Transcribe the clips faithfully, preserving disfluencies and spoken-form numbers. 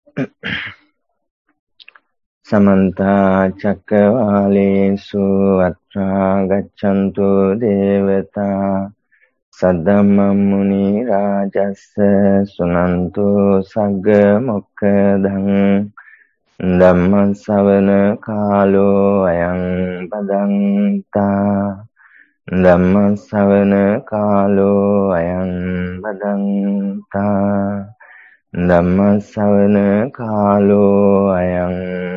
समन्ता चक्रवालेषु अत्रा गच्छन्तु देवता सद्धम्मं मुनिराजस्य सुनन्तु सग्गमुक्खदं धम्मश्रवण कालो अयं बदन्ता धम्मश्रवण कालो अयं बदन्ता ධම්මස්සවන කාලෝ අයං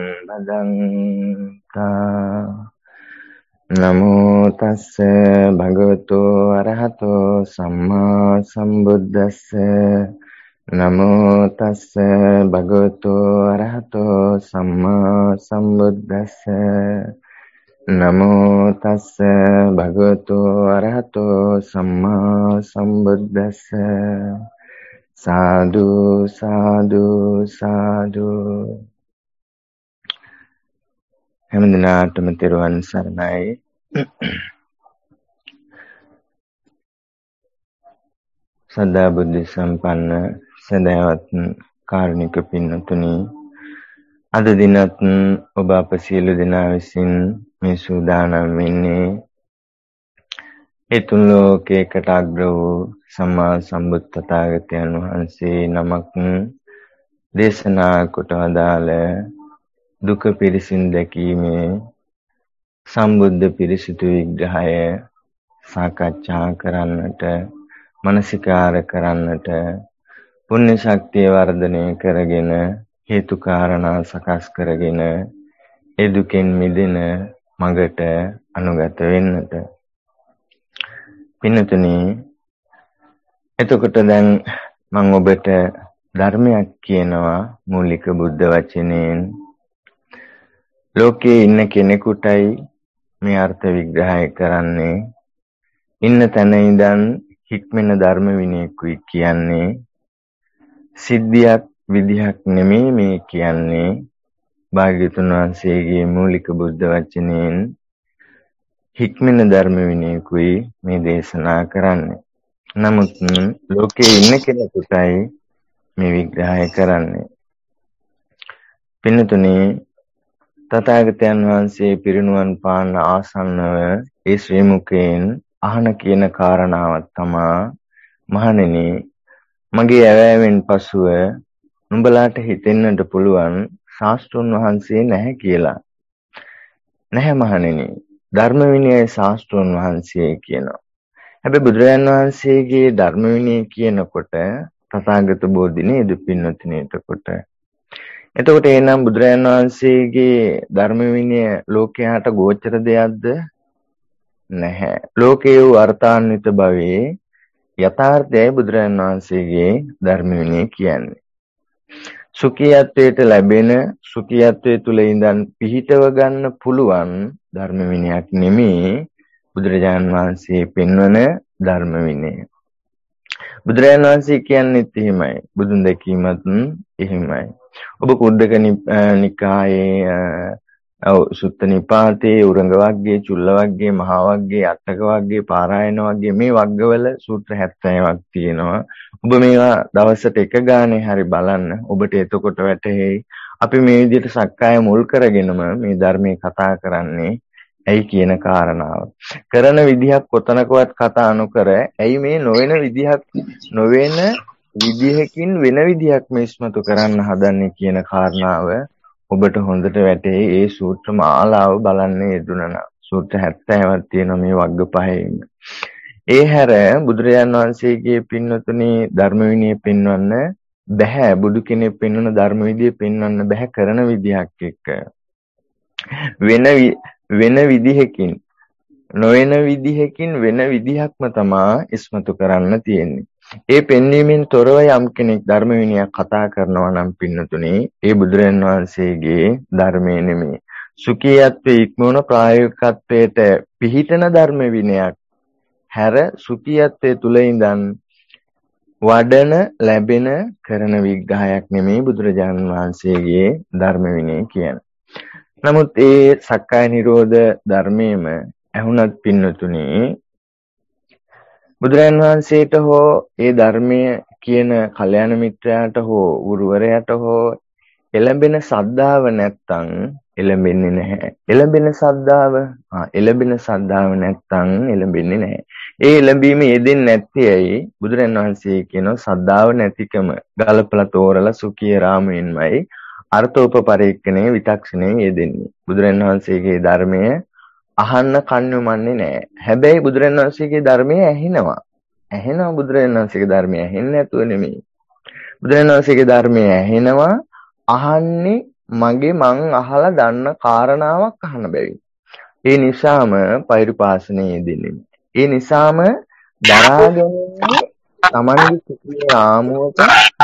බදන්තා නමෝ තස්ස භගවතු අරහතෝ සම්මා සම්බුද්දස්ස නමෝ තස්ස භගවතු අරහතෝ සම්මා සම්බුද්දස්ස නමෝ තස්ස භගවතු අරහතෝ සම්මා සම්බුද්දස්ස සාදු සාදු සාදු හැම දිනාටම තෙරුවන් සරණයි. සදා බුද්ධ සම්පන්න සදයවත් කාරුණික පින්තුනි, අද දිනත් ඔබ අප සියලු දෙනා විසින් මේ සූදානම් වෙන්නේ ඒ තුන් ලෝකයකට අග්‍ර වූ සම්මා සම්බුද්ධ තථාගතයන් වහන්සේ නමක් දේශනා කොට වදාළ දුක පිරිසින් දැකීමේ සම්බුද්ධ පිරිසිදු විග්‍රහය සාකච්ඡා කරන්නට, මනසිකාර කරන්නට, පුණ්‍ය ශක්තිය වර්ධනය කරගෙන හේතු කාරණා සකස් කරගෙන ඒ දුකෙන් මිදෙන මඟට අනුගත වෙන්නට. පින්නතුනි, එතකොට දැන් මම ඔබට ධර්මයක් කියනවා මූලික බුද්ධ වචනයෙන්. ලෝකයේ ඉන්න කෙනෙකුටයි මේ අර්ථ විග්‍රහය කරන්නේ. ඉන්න තැන ඉඳන් හික්මෙන ධර්ම විනයකුයි කියන්නේ. සිද්ධියක් විදිහක් නෙමෙයි මේ කියන්නේ. භාග්‍යවතුන් වහන්සේගේ මූලික බුද්ධ වචනයෙන් හික්මෙන ධර්ම විනයකුයි මේ දේශනා කරන්නේ. නමුත් ලෝකයේ ඉන්න කෙනෙකුටයි මේ විග්‍රහය කරන්නේ. පින්නතුනි, තථාගතයන් වහන්සේ පිරිනුවන් පාන ආසන්නව ඒ ශ්‍රී මුඛයෙන් අහන කියන කාරණාවක් තමා, මහණෙනි, මගේ ඇවෑමෙන් පසුව නුඹලාට හිතෙන්නට පුළුවන් ශාස්ත්‍රුන් වහන්සේ නැහැ කියලා. නැහැ මහණෙනි, ධර්ම විනය ශාස්ත්‍රුන් වහන්සේ කියනවා. හැබැයි බුදුරජාණන් වහන්සේගේ ධර්ම විනය කියනකොට තථාගත බෝධිනේ දුපින්නතුනි. එතකොට එතකොට එනම් බුදුරජාණන් වහන්සේගේ ධර්ම විනය ලෝකයට ගෝචර දෙයක්ද? නැහැ. ලෝකයේ වූ අර්ථාන්විත භවයේ යථාර්ථයයි බුදුරජාණන් වහන්සේගේ ධර්ම විනය කියන්නේ. සුඛියත්වයට ලැබෙන, සුඛියත්වයේ තුල ඉඳන් පිහිටව ගන්න පුළුවන් ධර්ම විනයක් නෙමෙයි බුදුරජාණන් වහන්සේ පෙන්වන ධර්ම විනය. බුදුරජාණන් වහන්සේ කියන්නේත් එහෙමයි. බුදුන් දැකීමත් එහෙමයි. ඔබ කුද්දක නිකායේ, සුත්ත නිපාතේ, උරංග වග්ගයේ, චුල්ල වග්ගයේ, මහා වග්ගයේ, අට්ඨක වග්ගයේ, පාරායන වග්ගයේ මේ වග්ගවල සූත්‍ර හැත්තෑවක් තියෙනවා. ඔබ මේවා දවසට එක ගානේ හරි බලන්න. ඔබට එතකොට වැටහෙයි අපි මේ විදිහට සක්කාය මුල් කරගෙනම මේ ධර්මයේ කතා කරන්නේ ඇයි කියන කාරණාව. කරන විදිහක් කොතනකවත් කතා නොකර ඇයි මේ නොවන විදිහක් නොවන විදිහකින් වෙන විදිහක් මේ ඉස්මතු කරන්න හදන්නේ කියන කාරණාව ඔබට හොඳට වැටේ. ඒ සූත්‍ර මාලාව බලන්න යෙදුණා. සූත්‍ර හැත්තෑවක් තියෙනවා මේ වග්ග පහෙම. ඒ හැර බුදුරජාණන් වහන්සේගේ පින්වතුනි ධර්ම විනය පෙන්වන්න බැහැ. බුදු කෙනෙක් පෙන්වන ධර්ම විදිය පෙන්වන්න බැහැ කරන විදිහක් එක්ක. වෙන වෙන විදිහකින්, නොවන විදිහකින් වෙන විදිහක්ම තමා ඉස්මතු කරන්න තියෙන්නේ. ඒ පෙන්වීමෙන් තොරව යම් කෙනෙක් ධර්ම විනයක් කතා කරනවා නම් පින්නතුනේ ඒ බුදුරජාණන් වහන්සේගේ ධර්මයේ නෙමෙයි. සුඛියත්වයේ ඉක්මවන ප්‍රායෝගිකත්වයට පිහිටන ධර්ම විනයක් හැර සුඛියත්වයේ තුල ඉඳන් වඩන ලැබෙන කරන විග්‍රහයක් නෙමෙයි බුදුරජාණන් වහන්සේගේ ධර්ම විනය කියන්නේ. නමුත් ඒ සක්කාය නිරෝධ ධර්මයේම ඇහුණත් පින්නතුනි, බුදුරජාණන් වහන්සේට හෝ ඒ ධර්මයේ කියන කල්යාණ මිත්‍රයාට හෝ ගුරුවරයාට හෝ එළඹෙන සද්ධාව නැත්තම් එළඹෙන්නේ නැහැ. එළඹෙන සද්ධාව ආ එළඹෙන සද්ධාව නැත්තම් එළඹෙන්නේ නැහැ. ඒ එළඹීම යෙදෙන්නේ නැත්තේ ඇයි? බුදුරන් වහන්සේ කියනවා සද්ධාව නැතිකම ගලපලා තෝරලා සුඛී රාමයෙන්මයි අර්ථෝපපරීක්ෂණේ විතක්ෂණේ යෙදෙන්නේ. බුදුරන් වහන්සේගේ ධර්මය අහන්න කන්‍යුමන්නේ නැහැ. හැබැයි බුදුරන් වහන්සේගේ ධර්මය ඇහෙනවා. ඇහෙනවා බුදුරන් වහන්සේගේ ධර්මය ඇහෙන්නේ නැතුව නෙමෙයි. බුදුරන් වහන්සේගේ ධර්මය ඇහෙනවා අහන්නේ මගේ මං අහලා දන්න කාරණාවක් අහන බැවින්. ඒ නිසාම පෛරුපාසනයේ යෙදෙන්නේ. ඒ නිසාම දරාගන්නේ Tamange සුඛී ආමුවක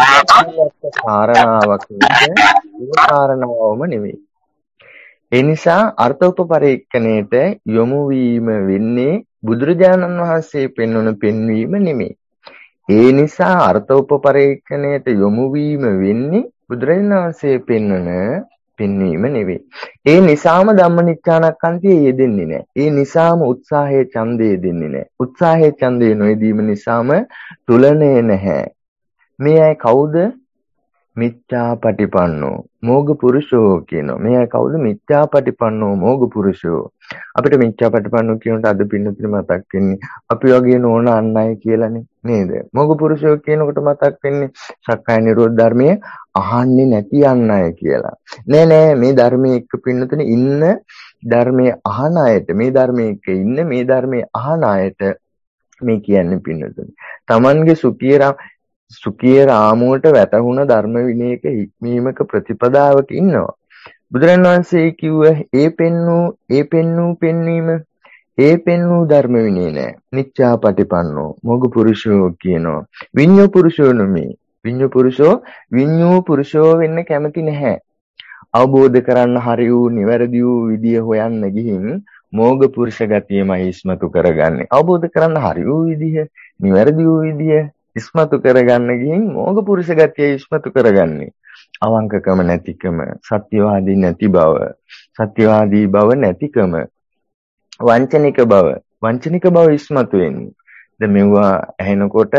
කාරණාවක් නෙවෙයි. ඒ කාරණාවම නෙවෙයි. ඒ නිසා අර්ථෝපපරීක්ෂණයට යොමු වීම වෙන්නේ බුදුරජාණන් වහන්සේ පෙන්වන පෙන්වීම නෙමෙයි. ඒ නිසා අර්ථෝපපරීක්ෂණයට යොමු වීම වෙන්නේ බුදුරජාණන් වහන්සේ පෙන්වන පෙන්වීම නෙවෙයි. ඒ නිසාම ධම්මනිච්ඡානක්ඛන්තිය යෙදෙන්නේ නැහැ. ඒ නිසාම උත්සාහයේ ඡන්දය දෙන්නේ නැහැ. උත්සාහයේ ඡන්දය නොයෙදීම නිසාම තුලනේ නැහැ. මේ අය කවුද? මිච්ඡාපටිපන්නෝ මෝග පුරුෂෝ කියනවා. මේ අය කවුද? මිච්ඡාපටිපන්නෝ මෝග පුරුෂෝ. අපිට මිච්ඡාපටිපන්නෝ කියනකොට අද පින්නතුනේ මතක් වෙන්නේ අපි වගේ නෝන අන්නයි කියලානේ නේද? මෝග පුරුෂෝ කියනකොට මතක් වෙන්නේ සක්කාය නිරෝධ ධර්මයේ අහන්නේ නැති අන්නයි කියලා. නෑ නෑ මේ ධර්මයේ එක්ක පින්නතුනේ ඉන්න ධර්මයේ අහන අයට මේ ධර්මයේ එක්ක ඉන්න මේ ධර්මයේ අහන අයට මේ කියන්නේ පින්නතුනේ. Tamange සුඛීරා සුඛී රාමුවට වැටහුණ ධර්ම විනයක හික්මීමක ප්‍රතිපදාවක ඉන්නවා. බුදුරන් වහන්සේ කිව්ව ඒ පෙන්නූ ඒ පෙන්නූ පෙන්වීම ඒ පෙන්නූ ධර්ම විනය නෑ. නිච්ඡාපටිපන්නෝ මොග පුරුෂෝ කියනවා. විඤ්ඤෝ පුරුෂෝ නෙමේ. විඤ්ඤෝ පුරුෂෝ විඤ්ඤෝ පුරුෂෝ වෙන්න කැමති නැහැ. අවබෝධ කරන්න හරි වූ නිවැරදි වූ විදිය හොයන්න ගිහින් මෝග පුරුෂ ගතියමයි ඉස්මතු කරගන්නේ. අවබෝධ කරන්න හරි වූ විදිය, නිවැරදි වූ විදිය ඉස්මතු කරගන්න ගිහින් මෝග පුරුෂ ගතිය ඉස්මතු කරගන්නේ. අවංකකම නැතිකම, සත්‍යවාදී නැති බව, සත්‍යවාදී බව නැතිකම, වංචනික බව, වංචනික බව ඉස්මතු වෙන්නේ. දැන් මෙවුවා ඇහෙනකොට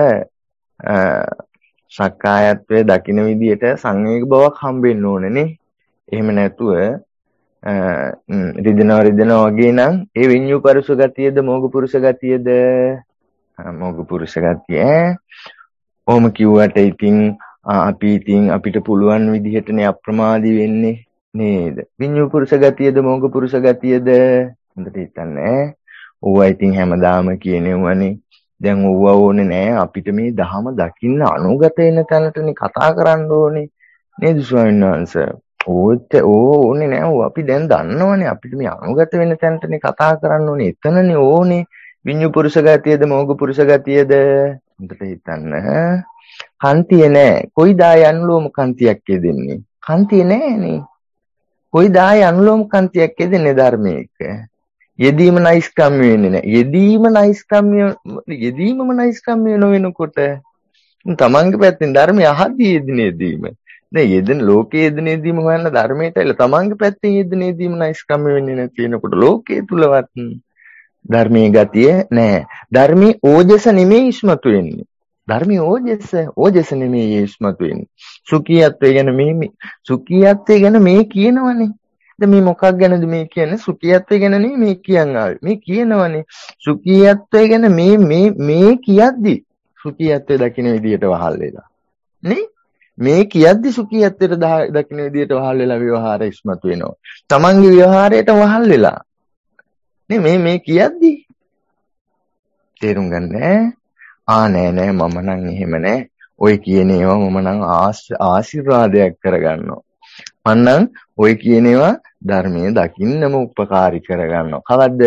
සක්කායත්වයේ දකින්න විදියට සංවේග බවක් හම්බෙන්න ඕනේ නේ. එහෙම නැතුව රිදෙනවා රිදෙනවා වගේ නම් ඒ විඤ්ඤු පරුෂ ගතියද මෝග පුරුෂ ගතියද? මොග පුරුෂ ගතිය ඈ ඔහොම කිව්වට ඉතින් අපි ඉතින් අපිට පුළුවන් විදිහටනේ අප්‍රමාදී වෙන්නේ නේද? විඤ්ඤු පුරුෂ ගතියද මොග පුරුෂ ගතියද? හොඳට හිතන්න ඈ. ඕවා ඉතින් හැමදාම කියනෙවනේ. දැන් ඕවා ඕනේ නෑ අපිට මේ ධහම දකින්න අනුගත වෙන තැනටනේ කතා කරන්න ඕනේ නේද ස්වාමීන් වහන්සේ? ඕත් ඕනේ නෑ ඕවා අපි දැන් දන්නවනේ අපිට මේ අනුගත වෙන තැනටනේ කතා කරන්න ඕනේ. එතනනේ ඕනේ. විඤ්ඤු පුරුෂ ගතියද මෝග පුරුෂ ගතියද? හොඳට හිතන්න. කන්තිය නෑ. කොයිදා යනුලෝම කන්තියක් යෙදෙන්නේ? කන්තිය නෑනේ. කොයිදා යනුලෝම කන්තියක් යෙදෙන්නේ ධර්මයක? යෙදීම නයිස්කම්ම්‍ය වෙන්නේ නෑ. යෙදීම නයිස්කම්ම්‍ය යෙදීමම නයිස්කම්ම්‍ය නොවෙනකොට තමන්ගේ පැත්තෙන් ධර්මය අහද්දී යෙදෙන යෙදීම. දැන් යෙදෙන ලෝකයේ යෙදෙන යෙදීම හොයන්න ධර්මයට එල තමන්ගේ පැත්තෙන් යෙදෙන යෙදීම නයිස්කම්ම්‍ය වෙන්නේ නැතිනකොට ලෝකයේ තුලවත් ධර්මයේ ගතිය නෑ. ධර්මයේ ඕජස නෙමෙයි ඉස්මතු වෙන්නේ. ධර්මයේ ඕජස ඕජස නෙමෙයි ඉස්මතු වෙන්නේ. සුඛියත්වය ගැන මේ සුඛියත්වය ගැන මේ කියනවනේ. දැන් මේ මොකක් ගැනද මේ කියන්නේ? සුඛියත්වය ගැන නෙමෙයි මේ කියන් ආවේ. මේ කියනවනේ සුඛියත්වය ගැන මේ මේ මේ කියද්දි සුඛියත්වය දකින්න විදියට වහල් වෙලා. නේ? මේ කියද්දි සුඛියත්වයට දකින්න විදියට වහල් වෙලා ව්‍යවහාර ඉස්මතු වෙනවා. තමන්ගේ ව්‍යවහාරයට වහල් වෙලා නේ මේ මේ කියද්දි තේරුම් ගන්න ආ නෑ නෑ මම නම් එහෙම නෑ ඔය කියන ඒවා මම නම් ආශිර්වාදයක් කරගන්නවා මන්නම් ඔය කියන ඒවා ධර්මයේ දකින්නම උපකාරී කරගන්නවා කවද්ද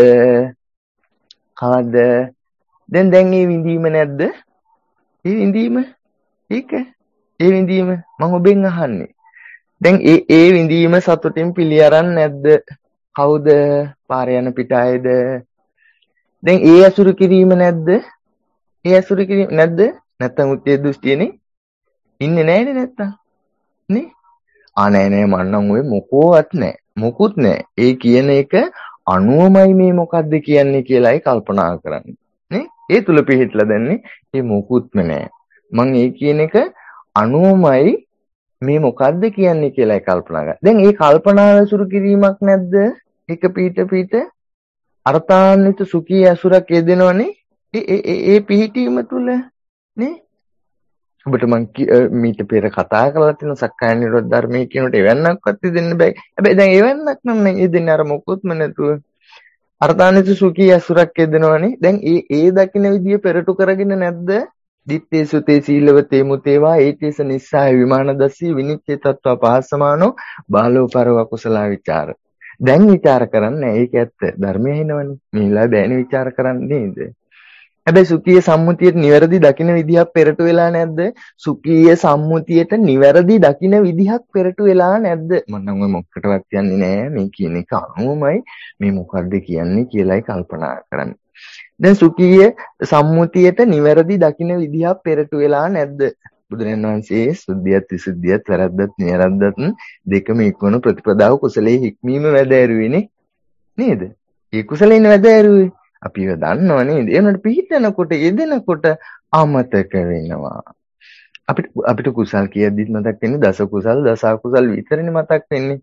කවද්ද දැන් දැන් මේ විඳීම නැද්ද මේ විඳීම ඒක ඒ විඳීම මම ඔබෙන් අහන්නේ දැන් ඒ ඒ විඳීම සතුටින් පිළි අරන් නැද්ද කවුද පාරේ යන පිටායේද දැන් ඒ අසුරු කිරීම නැද්ද ඒ අසුරු කිරීම නැද්ද නැත්තම් උත්තේ දෘෂ්ටියනේ ඉන්නේ නැහැනේ නැත්තම් නේ ආ නෑ නෑ මන්නම් ඔය මොකෝවත් නෑ මොකුත් නෑ ඒ කියන එක අනුවමයි මේ මොකද්ද කියන්නේ කියලායි කල්පනා කරන්නේ නේ ඒ තුල පිහිටලා දැන්නේ මේ මොකුත්ම නෑ මං ඒ කියන එක අනුවමයි මේ මොකද්ද කියන්නේ කියලා කල්පනා කරා. දැන් මේ කල්පනාව සුරු කිරීමක් නැද්ද? එක පීට පීට අර්ථාන්විත සුඛී අසුරක් යෙදෙනවනේ. ඒ ඒ ඒ පිහිටීම තුල නේ. ඔබට මං මීට පෙර කතා කරලා තියෙන සක්කාය නිරෝධ ධර්මයේ කියනට එවන්නක්වත් දෙන්න බෑ. හැබැයි දැන් එවන්නක් නම් ඒ දෙන්නේ අර මොකොත්ම නැතුව අර්ථාන්විත සුඛී අසුරක් යෙදෙනවනේ. දැන් ඒ ඒ දකින්න විදිය පෙරටු කරගෙන නැද්ද? දිත්තේ සුතේ සීලවතේ මුතේවා ඒතේස නිස්සාය විමානදස්සී විනිච්ඡේ තත්වා පහසමානෝ බාලෝ පරව කුසලා විචාර. දැන් විචාර කරන්නේ ඒක ඇත්ත. ධර්මය හිනවනේ. මේලා බෑනේ විචාර කරන්නේ නේද? හැබැයි සුඛීය සම්මුතියට නිවැරදි දකින්න විදිහක් පෙරටු වෙලා නැද්ද? සුඛීය සම්මුතියට නිවැරදි දකින්න විදිහක් පෙරටු වෙලා නැද්ද? මම නම් ඔය මොකටවත් කියන්නේ නෑ. මේ කියන එක අනුමයි මේ මොකද්ද කියන්නේ කියලායි කල්පනා කරන්නේ. දැන් සුඛීය සම්මුතියට නිවැරදි දකින්න විදිහක් පෙරටු වෙලා නැද්ද? බුදුරජාණන් වහන්සේ සුද්ධියත් විසුද්ධියත් වැරද්දත් නිවැරද්දත් දෙකම ඉක්වන ප්‍රතිපදාව කුසලයේ හික්මීම වැඩ ඇරුවේනේ නේද? ඒ කුසලයෙන් වැඩ ඇරුවේ අපිව දන්නව නේද? ඒ උනට පිහිටනකොට යෙදෙනකොට අමතක වෙනවා. අපිට අපිට කුසල් කියද්දිත් මතක් වෙන්නේ දස කුසල් දස අකුසල් විතරනේ මතක් වෙන්නේ.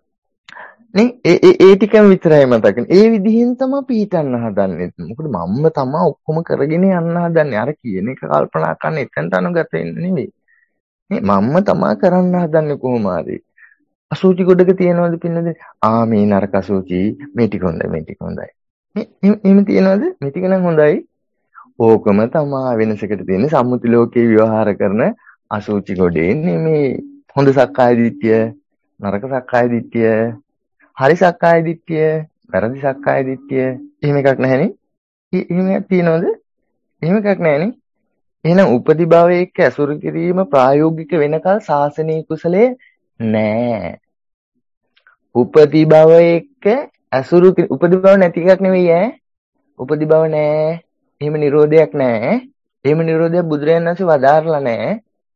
නේ ඒ ඒ ඒ ටිකම විතරයි මතක් වෙන්නේ. ඒ විදිහෙන් තමයි පිහිටන්න හදන්නේ. මොකද මම්ම තමයි ඔක්කොම කරගෙන යන්න හදන්නේ. අර කියන එක කල්පනා කරන්න එතනට අනුගත වෙන්න නෙවෙයි. නේ මම්ම තමයි කරන්න හදන්නේ කොහොම හරි. අසුචි ගොඩක තියනවාද පින්නද? ආ මේ නරක අසුචි මේ ටික හොඳයි මේ ටික හොඳයි. එහෙම තියනවද? මේ ටික නම් හොඳයි. ඕකම තමයි වෙනසකට තියෙන්නේ. සම්මුති ලෝකේ විවහාර කරන අසුචි ගොඩේ මේ හොඳ සක්කාය දිට්ඨිය, නරක සක්කාය දිට්ඨිය, හරි සක්කාය දිට්ඨිය, වැරදි සක්කාය දිට්ඨිය. එහෙම එකක් නැහැනේ. එහෙම එකක් තියනවද? එහෙම එකක් නැහැනේ. එහෙනම් උපදි භවයේ එක්ක අසුරු කිරීම ප්‍රායෝගික වෙනකල් සාසනීය කුසලයේ නෑ. උපදි භවයේ එක්ක අසුරු උපදි භව නැති එකක් නෙවෙයි ඈ. උපදි භව නෑ. එහෙම නිරෝධයක් නෑ. එහෙම නිරෝධයක් බුදුරජාණන් වහන්සේ වදාarලා නෑ.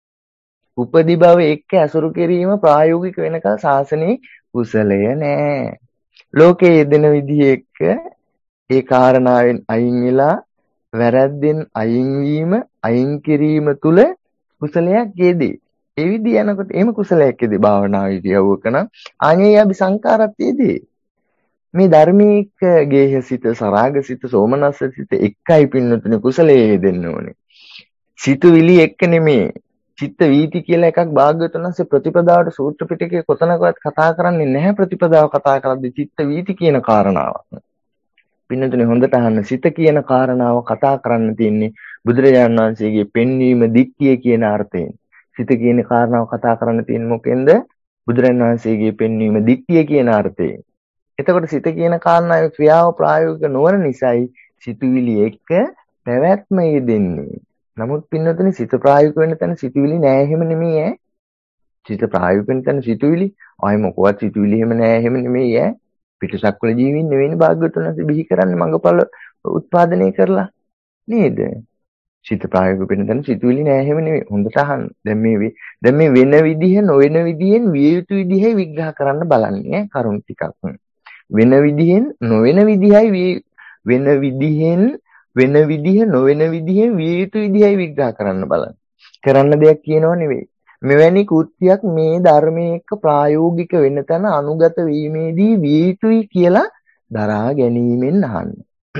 උපදි භව එක්ක අසුරු කිරීම ප්‍රායෝගික වෙනකල් ශාසනයේ කුසලය නෑ. ලෝකයේ යෙදෙන විදිහ එක්ක ඒ කාරණාවෙන් අයින් වෙලා වැරද්දෙන් අයින් වීම අයින් කිරීම තුල කුසලයක් යෙදේ. ඒ විදිහ යනකොට එහෙම කුසලයක් යෙදේ භාවනාව විදියවක නම් ආඤ්ඤේ අபிසංකාරත් යෙදේ. මේ ධර්මීක ගේහසිත සරාගසිත සෝමනස්සසිත එකයි පින්නතුනේ කුසලයේ දෙන්න ඕනේ. සිතුවිලි එක්ක නෙමේ. චිත්ත වීති කියලා එකක් භාග්‍යවතුන් වහන්සේ ප්‍රතිපදාවට සූත්‍ර පිටකේ කොතනකවත් කතා කරන්නේ නැහැ. ප්‍රතිපදාව කතා කරද්දී චිත්ත වීති කියන කාරණාවක්. පින්නතුනේ හොඳට අහන්න. සිත කියන කාරණාව කතා කරන්න තියෙන්නේ බුදුරජාණන් වහන්සේගේ පෙන්වීම දික්කිය කියන අර්ථයෙන්. සිත කියන කාරණාව කතා කරන්න තියෙන්නේ මොකෙන්ද? බුදුරජාණන් වහන්සේගේ පෙන්වීම දික්කිය කියන අර්ථයෙන්. එතකොට සිත කියන කාරණාවේ ක්‍රියාව ප්‍රායෝගික නොවන නිසායි සිතුවිලි එක්ක පැවැත්ම යෙදෙන්නේ. නමුත් පින්නතුනේ සිත ප්‍රායෝගික වෙන තැන සිතුවිලි නෑ එහෙම නෙමෙයි ඈ. සිත ප්‍රායෝගික වෙන තැන සිතුවිලි ආයි මොකවත් සිතුවිලි එහෙම නෑ එහෙම නෙමෙයි ඈ. පිටසක්වල ජීවීන් නෙවෙයිනේ භාග්‍යවතුන් වහන්සේ බිහි කරන්නේ මඟඵල උත්පාදනය කරලා නේද? සිත ප්‍රායෝගික වෙන තැන සිතුවිලි නෑ එහෙම නෙමෙයි. හොඳට අහන්න. දැන් මේ දැන් මේ වෙන විදිහ නොවන විදිහෙන් විය යුතු විදිහේ විග්‍රහ කරන්න බලන්නේ කරුණු ටිකක්. වෙන විදිහෙන් නොවන විදිහයි වෙන විදිහෙන් වෙන විදිහ නොවන විදිහෙන් විය යුතු විදිහයි විග්‍රහ කරන්න බලන්න. කරන්න දෙයක් කියනව නෙවෙයි. මෙවැනි කෘත්‍යයක් මේ ධර්මයේ එක්ක ප්‍රායෝගික වෙන තැන අනුගත වීමේදී විය යුතුයි කියලා දරා ගැනීමෙන් අහන්න.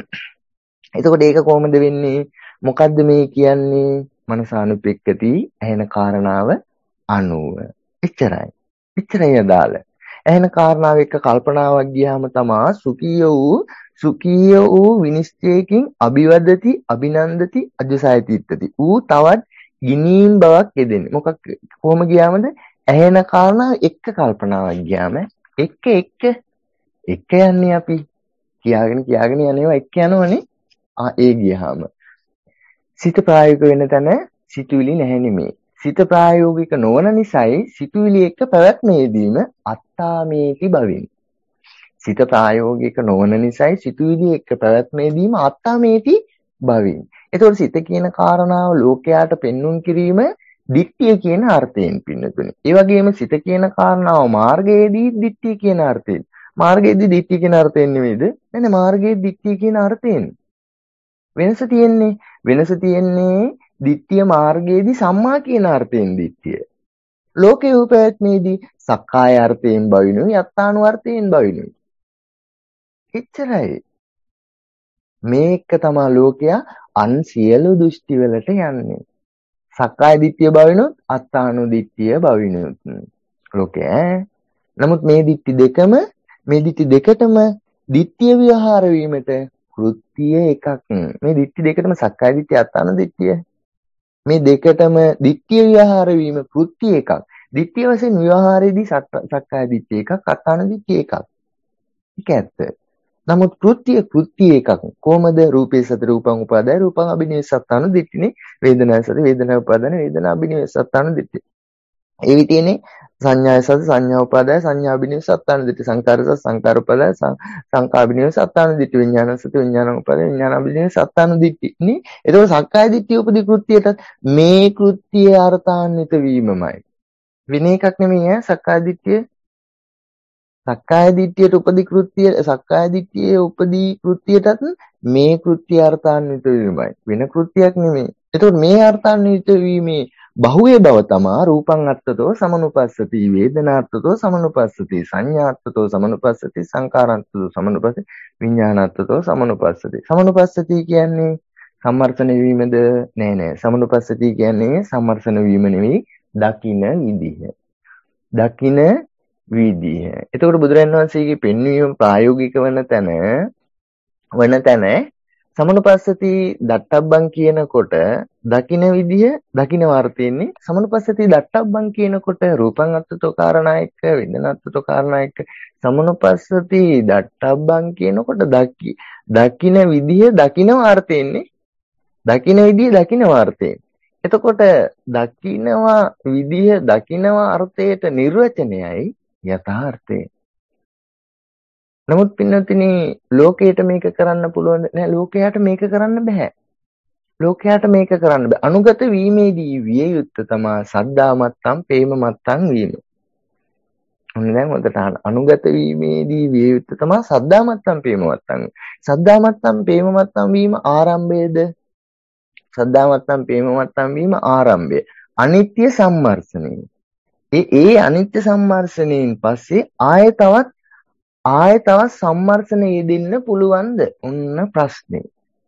එතකොට ඒක කොහොමද වෙන්නේ? මොකද්ද මේ කියන්නේ? මනසානුපෙක්කති ඇහෙන කාරණාව අනුව. එච්චරයි. එච්චරයි අදාළ. ඇහෙන කාරණාව එක්ක කල්පනාවක් ගියාම තමා සුඛීය වූ සුඛීය වූ විනිශ්චයකින් අභිවදති අභිනන්දති අජසයතිත්තති ඌ තවත් ගිනීම් බවක් යෙදෙන්නේ. මොකක් කොහොම ගියාමද? ඇහෙන කාරණාව එක්ක කල්පනාවක් ගියාම එක්ක එක්ක එක්ක යන්නේ අපි කියාගෙන කියාගෙන යනවා එක්ක යනවනේ. ආ ඒ ගියාම සිත ප්‍රායෝගික වෙන තැන සිතුවිලි නැහැ නෙමේ. සිත ප්‍රායෝගික නොවන නිසායි සිතුවිලි එක්ක පැවැත්මේදීම අත්තාමේති භවෙන්. සිත ප්‍රායෝගික නොවන නිසායි සිතුවිලි එක්ක පැවැත්මේදීම අත්තාමේති භවෙන්. ඒතකොට සිත කියන කාරණාව ලෝකයාට පෙන්눔 කිරීම දිට්ඨිය කියන අර්ථයෙන් පින්නතුනේ. ඒ වගේම සිත කියන කාරණාව මාර්ගයේදී දිට්ඨිය කියන අර්ථයෙන්. මාර්ගයේදී දිට්ඨිය කියන අර්ථයෙන් නෙමෙයිද? නෑ නෑ මාර්ගයේදී දිට්ඨිය කියන අර්ථයෙන්. වෙනස තියෙන්නේ වෙනස තියෙන්නේ දිට්ඨිය මාර්ගයේදී සම්මා කියන අර්ථයෙන් දිට්ඨිය. ලෝකේ වූ පැවැත්මේදී සක්කාය අර්ථයෙන් බවිනුයි අත්තානු අර්ථයෙන් බවිනුයි. එච්චරයි. මේක තමයි ලෝකයා අන් සියලු දෘෂ්ටි වලට යන්නේ. සක්කාය දිට්ඨිය බවිනුත් අත්තානු දිට්ඨිය බවිනුත් ලෝකේ. නමුත් මේ දිට්ඨි දෙකම මේ දිට්ඨි දෙකටම දිට්ඨිය විහාර වීමට කෘත්‍ය එකක්. මේ දිට්ඨි දෙකටම සක්කාය දිට්ඨිය අත්තානු දිට්ඨිය මේ දෙකටම දිට්ඨිය විහාර වීම කෘත්‍ය එකක්. දිට්ඨිය වශයෙන් විවහාරයේදී සක්කාය දිට්ඨිය එකක් අත්තාන දිට්ඨිය එකක්. ඒක ඇත්ත. නමුත් කෘත්‍ය කෘත්‍ය එකක්. කොහොමද රූපේ සත රූපං උපාදාය රූපං අබිනිවෙස්සත්තාන දිට්ඨිනේ වේදනාය සත වේදනා උපාදාන වේදනා අබිනිවෙස්සත්තාන දිට්ඨිය. ඒ විදිහනේ සංඥාය සත සංඥා උපාදාය සංඥා අබිනිවෙස්සත්තාන දිට්ඨිය සංකාර සත සංකාර උපාදාය සංකාර අබිනිවෙස්සත්තාන දිට්ඨිය විඥාන සත විඥාන උපාදාය විඥාන අබිනිවෙස්සත්තාන දිට්ඨිය. නේ එතකොට සක්කාය දිට්ඨිය උපදී කෘත්‍යයට මේ කෘත්‍ය අර්ථාන්විත වීමමයි. වෙන එකක් නෙමෙයි ඈ සක්කාය දිට්ඨිය. සක්කාය දිට්ඨියට උපදී කෘත්‍ය සක්කාය දිට්ඨියේ උපදී කෘත්‍යයටත් මේ කෘත්‍ය අර්ථාන්විත වීමයි. වෙන කෘත්‍යයක් නෙමෙයි. එතකොට මේ අර්ථාන්විත වීමේ බහුවේ බව තමා රූපං අත්තතෝ සමනුපස්සති වේදනාත්තතෝ සමනුපස්සති සංඥාත්තතෝ සමනුපස්සති සංකාරාත්තතෝ සමනුපස්සති විඥානාත්තතෝ සමනුපස්සති. සමනුපස්සති කියන්නේ සම්මර්ෂණ වීමද? නෑ නෑ. සමනුපස්සති කියන්නේ සම්මර්ෂණ වීම නෙවෙයි දකින විදිහ. දකින විදිහ. එතකොට බුදුරජාණන් වහන්සේගේ පෙන්වීම ප්‍රායෝගික වන තැන වන තැන සමනුපස්සති දට්ඨබ්බං කියනකොට දකින විදිහ දකින වර්තයන්නේ සමනුපස්සති දට්ඨබ්බං කියනකොට රූපං අත්තතෝ කාරණායක වේදනාත්තතෝ කාරණායක සමනුපස්සති දට්ඨබ්බං කියනකොට දකි දකින විදිහ දකින වර්තයන්නේ දකින විදිහ දකින වර්තයන්නේ. එතකොට දකින්නවා විදිහ දකින්නවා අර්ථයට නිර්වචනයයි යථාර්ථය. නමුත් පින්නතිනි ලෝකයට මේක කරන්න පුළුවන් නෑ. ලෝකයට මේක කරන්න බෑ. ලෝකයට මේක කරන්න බෑ. අනුගත වීමේදී විය යුත්තේ තමයි සද්ධාමත්තම් ප්‍රේමමත්තම් වීම. ඔන්න දැන් හොඳට අහන්න. අනුගත වීමේදී විය යුත්තේ තමයි සද්ධාමත්තම් ප්‍රේමමත්තම්. සද්ධාමත්තම් ප්‍රේමමත්තම් වීම ආරම්භයේද සද්ධාමත්තම් ප්‍රේමමත්තම් වීම ආරම්භය. අනිත්‍ය සම්මර්ෂණය. ඒ ඒ අනිත්‍ය සම්මර්ෂණයෙන් පස්සේ ආය තවත් ආය තවත් සම්මර්ෂණ යෙදෙන්න පුළුවන්ද? ඔන්න ප්‍රශ්නේ.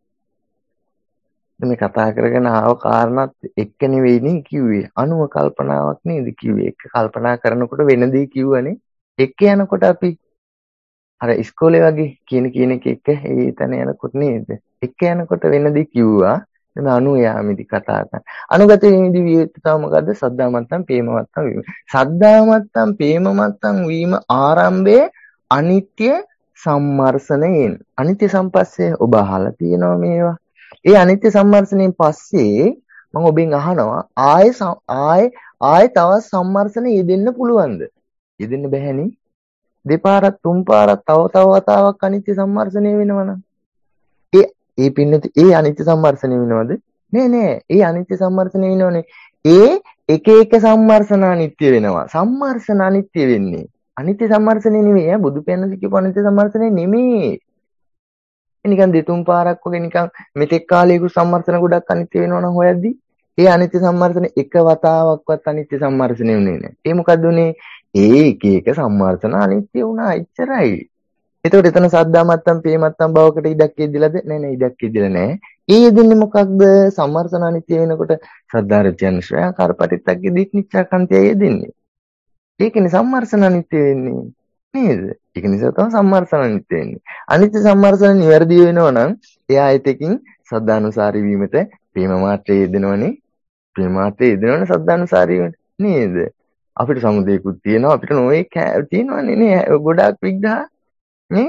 මේ කතා කරගෙන ආව කාරණාත් එක්ක නෙවෙයිනේ කිව්වේ. අනුව කල්පනාවක් නේද කිව්වේ. එක කල්පනා කරනකොට වෙන දේ කිව්වනේ. එක්ක යනකොට අපි අර ඉස්කෝලේ වගේ කියන කියන එක එක ඒ තැන යනකොට නේද? එක්ක යනකොට වෙන දේ කිව්වා. එතන අනු යාමිදි කතා කරන. අනුගත වීමේදී විය යුත්තේ තව මොකද්ද? සද්ධාමත්තම් ප්‍රේමමත්තම් වීම. සද්ධාමත්තම් ප්‍රේමමත්තම් වීම ආරම්භයේ අනිත්‍ය සම්මර්ෂණයෙන්. අනිත්‍ය සම්පස්සේ ඔබ අහලා තියෙනවා මේවා. ඒ අනිත්‍ය සම්මර්ෂණයෙන් පස්සේ මම ඔබෙන් අහනවා ආය ආය ආය තවත් සම්මර්ෂණ යෙදෙන්න පුළුවන්ද? යෙදෙන්න බැහැනේ. දෙපාරක් තුන් පාරක් තව තව වතාවක් අනිත්‍ය සම්මර්ෂණය වෙනවනම් ඒ ඒ පින්නති ඒ අනිත්‍ය සම්මර්ෂණය වෙනවද? නෑ නෑ. ඒ අනිත්‍ය සම්මර්ෂණය වෙනවනේ. ඒ එක එක සම්මර්ෂණ අනිත්‍ය වෙනවා. සම්මර්ෂණ අනිත්‍ය වෙන්නේ. අනිත්‍ය සම්මර්ෂණය නෙමෙයි ඈ බුදු පියාණන් කියපු අනිත්‍ය සම්මර්ෂණය නෙමෙයි. නිකන් දෙතුන් පාරක් වගේ නිකන් මෙතෙක් කාලයක සම්මර්ෂණ ගොඩක් අනිත්‍ය වෙනවා නම් හොයද්දි ඒ අනිත්‍ය සම්මර්ෂණ එක වතාවක්වත් අනිත්‍ය සම්මර්ෂණය වුණේ නැහැ. ඒ මොකද්ද උනේ? ඒ එක එක සම්මර්ෂණ අනිත්‍ය වුණා. එච්චරයි. එතකොට එතන සද්ධාමත්තම් ප්‍රේමමත්තම් බවකට ඉඩක් ඉදිලාද? නෑ නෑ ඉඩක් ඉදිලා නෑ. ඒ දෙන්නේ මොකක්ද? සම්මර්ෂණ අනිත්‍ය වෙනකොට සද්ධාරත්‍යං ශ්‍රේයාකාර පටිත්තක්ගේ දික්නිච්ඡාකන්තය යෙදෙන්නේ. ඒකනේ සම්මර්ෂණ අනිත්‍ය වෙන්නේ. නේද? ඒක නිසා තමයි සම්මර්ෂණ අනිත්‍ය වෙන්නේ. අනිත්‍ය සම්මර්ෂණ නිවැරදි වෙනවා නම් එයා හිතකින් සද්ධානුසාරී වීමට ප්‍රේම මාත්‍රය යෙදෙනවනේ. ප්‍රේම මාත්‍රය යෙදෙනවනේ සද්ධානුසාරී වීමට. නේද? අපිට සමුදේකුත් තියෙනවා අපිට නොයේ තියෙනවනේ නේ ගොඩාක් විග්‍රහ නේ.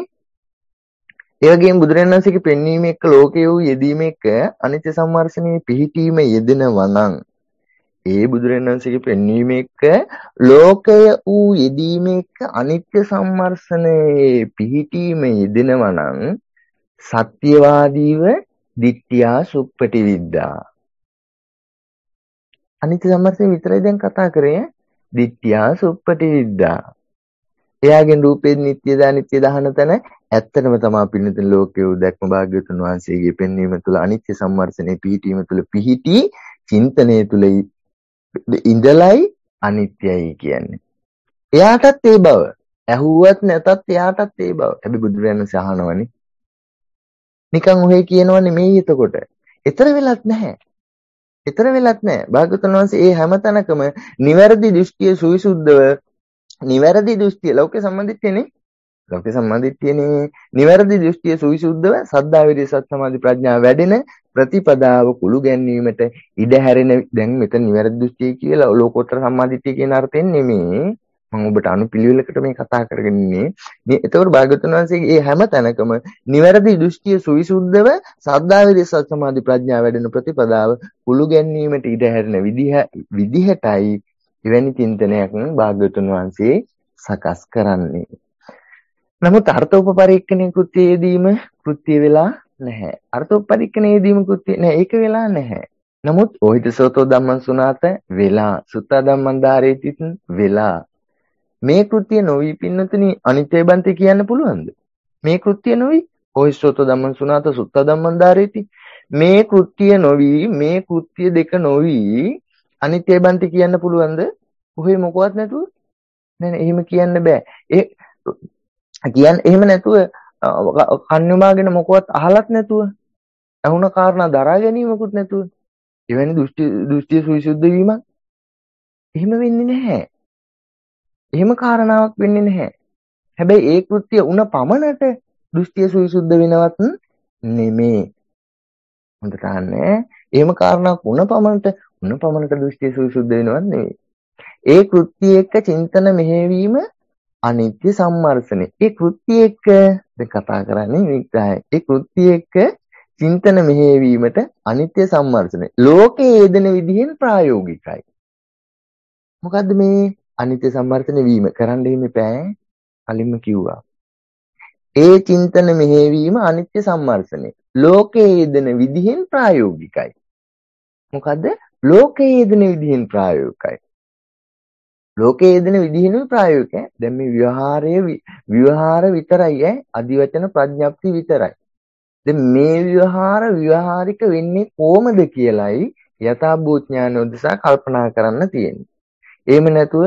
ඒ වගේම බුදුරජාණන් වහන්සේගේ පෙන්වීම එක්ක ලෝකයේ වූ යෙදීම එක්ක අනිත්‍ය සම්මර්ෂණයේ පිහිටීම යෙදෙනවා නම් ඒ බුදුරජාණන් වහන්සේගේ පෙන්වීම එක්ක ලෝකය වූ යෙදීම එක්ක අනිත්‍ය සම්මර්ෂණයේ පිහිටීම යෙදෙනවා නම් සත්‍යවාදීව දිට්ඨියා සුප්පටි විද්දා. අනිත්‍ය සම්මර්ෂණය විතරයි දැන් කතා කරේ. දිට්ඨියා සුප්පටි විද්දා. එයාගෙන් රූපේ නිට්ටයද අනිත්‍යද අහන තැන ඇත්තටම තමයි පින්නතුන් ලෝකයේ වූ දැක්ම භාග්‍යවතුන් වහන්සේගේ පෙන්වීම තුළ අනිත්‍ය සම්මර්ෂණයේ පිහිටීම තුළ පිහිටි චින්තනයේ තුළ ඉඳලයි අනිත්‍යයි කියන්නේ. එයාටත් ඒ බව. ඇහුවත් නැතත් එයාටත් ඒ බව. හැබැයි බුදුරජාණන් වහන්සේ අහනවනේ. නිකන් ඔහේ කියනව නෙමෙයි එතකොට. ඊතර වෙලත් නැහැ. ඊතර වෙලත් නැහැ. භාග්‍යවතුන් වහන්සේ ඒ හැම තැනකම නිවැරදි දෘෂ්ටිය සුවිසුද්ධව නිවැරදි දෘෂ්ටිය ලෞකික සම්මාදිට්ඨියනේ. ලෞකික සම්මාදිට්ඨියනේ. නිවැරදි දෘෂ්ටිය සුවිසුද්ධව සද්ධා විරිය සත් සමාධි ප්‍රඥා වැඩෙන ප්‍රතිපදාව කුළු ගැන්වීමට ඉඩ හැරෙන දැන් මෙතන නිවැරදි දෘෂ්ටිය කියලා ලෝකෝත්තර සම්මාදිට්ඨිය කියන අර්ථයෙන් නෙමෙයි. මම ඔබට අනුපිළිවෙලකට මේ කතා කරගෙන ඉන්නේ. මේ එතකොට භාග්‍යවතුන් වහන්සේගේ මේ හැම තැනකම නිවැරදි දෘෂ්ටිය සුවිසුද්ධව සද්ධා විරිය සත් සමාධි ප්‍රඥා වැඩෙන ප්‍රතිපදාව කුළු ගැන්වීමට ඉඩ හැරෙන විදිහ විදිහටයි එවැනි චින්තනයක් භාග්‍යවතුන් වහන්සේ සකස් කරන්නේ. නමුත් අර්ථෝපපරීක්ෂණයේ කෘත්‍යයේදීම කෘත්‍ය වෙලා නැහැ. අර්ථෝපපරීක්ෂණයේදීම කෘත්‍ය නැහැ. ඒක වෙලා නැහැ. නමුත් ඕහිතසෝතෝ ධම්මං සුනාත වෙලා සුත්තා ධම්මං ධාරේතිත් වෙලා මේ කෘත්‍ය නොවි පින්නතුනි අනිත්‍ය බන්ති කියන්න පුළුවන්ද? මේ කෘත්‍ය නොවි ඕහිතසෝතෝ ධම්මං සුනාත සුත්තා ධම්මං ධාරේති මේ කෘත්‍ය නොවි මේ කෘත්‍ය දෙක නොවි අනිත්‍ය බන්ති කියන්න පුළුවන්ද? කොහේ මොකවත් නැතුව? නෑ නෑ එහෙම කියන්න බෑ. ඒ කියන්නේ එහෙම නැතුව කන්‍යමාගෙන මොකවත් අහලත් නැතුව අහුණ කාරණා දරා ගැනීමකුත් නැතුව එවැනි දෘෂ්ටි දෘෂ්ටි සුවිසුද්ධ වීමක් එහෙම වෙන්නේ නැහැ. එහෙම කාරණාවක් වෙන්නේ නැහැ. හැබැයි ඒ කෘත්‍ය උන පමණට දෘෂ්ටි සුවිසුද්ධ වෙනවත් නෙමේ. හොඳට අහන්නේ. එහෙම කාරණාවක් උන පමණට උන පමණට දෘෂ්ටි සුවිසුද්ධ වෙනවත් නෙමෙයි. ඒ කෘත්‍ය එක්ක චින්තන මෙහෙවීම අනිත්‍ය සම්මර්ෂණය. ඒ කෘත්‍ය එක්ක දැන් කතා කරන්නේ විග්‍රහය. ඒ කෘත්‍ය එක්ක චින්තන මෙහෙවීමට අනිත්‍ය සම්මර්ෂණය. ලෝකයේ යෙදෙන විදිහෙන් ප්‍රායෝගිකයි. මොකද්ද මේ අනිත්‍ය සම්මර්ෂණය වීම? කරන්න හිමි පෑ. කලින්ම කිව්වා. ඒ චින්තන මෙහෙවීම අනිත්‍ය සම්මර්ෂණය. ලෝකයේ යෙදෙන විදිහෙන් ප්‍රායෝගිකයි. මොකද්ද? ලෝකයේ යෙදෙන විදිහෙන් ප්‍රායෝගිකයි. ලෝකයේ යෙදෙන විදිහිනුයි ප්‍රායෝගිකයි. දැන් මේ ව්‍යවහාරයේ ව්‍යවහාර විතරයි ඈ අදිවචන ප්‍රඥප්ති විතරයි. දැන් මේ ව්‍යවහාර ව්‍යවහාරික වෙන්නේ කොහොමද කියලයි යථාභූත ඥාන උදෙසා කල්පනා කරන්න තියෙන්නේ. එහෙම නැතුව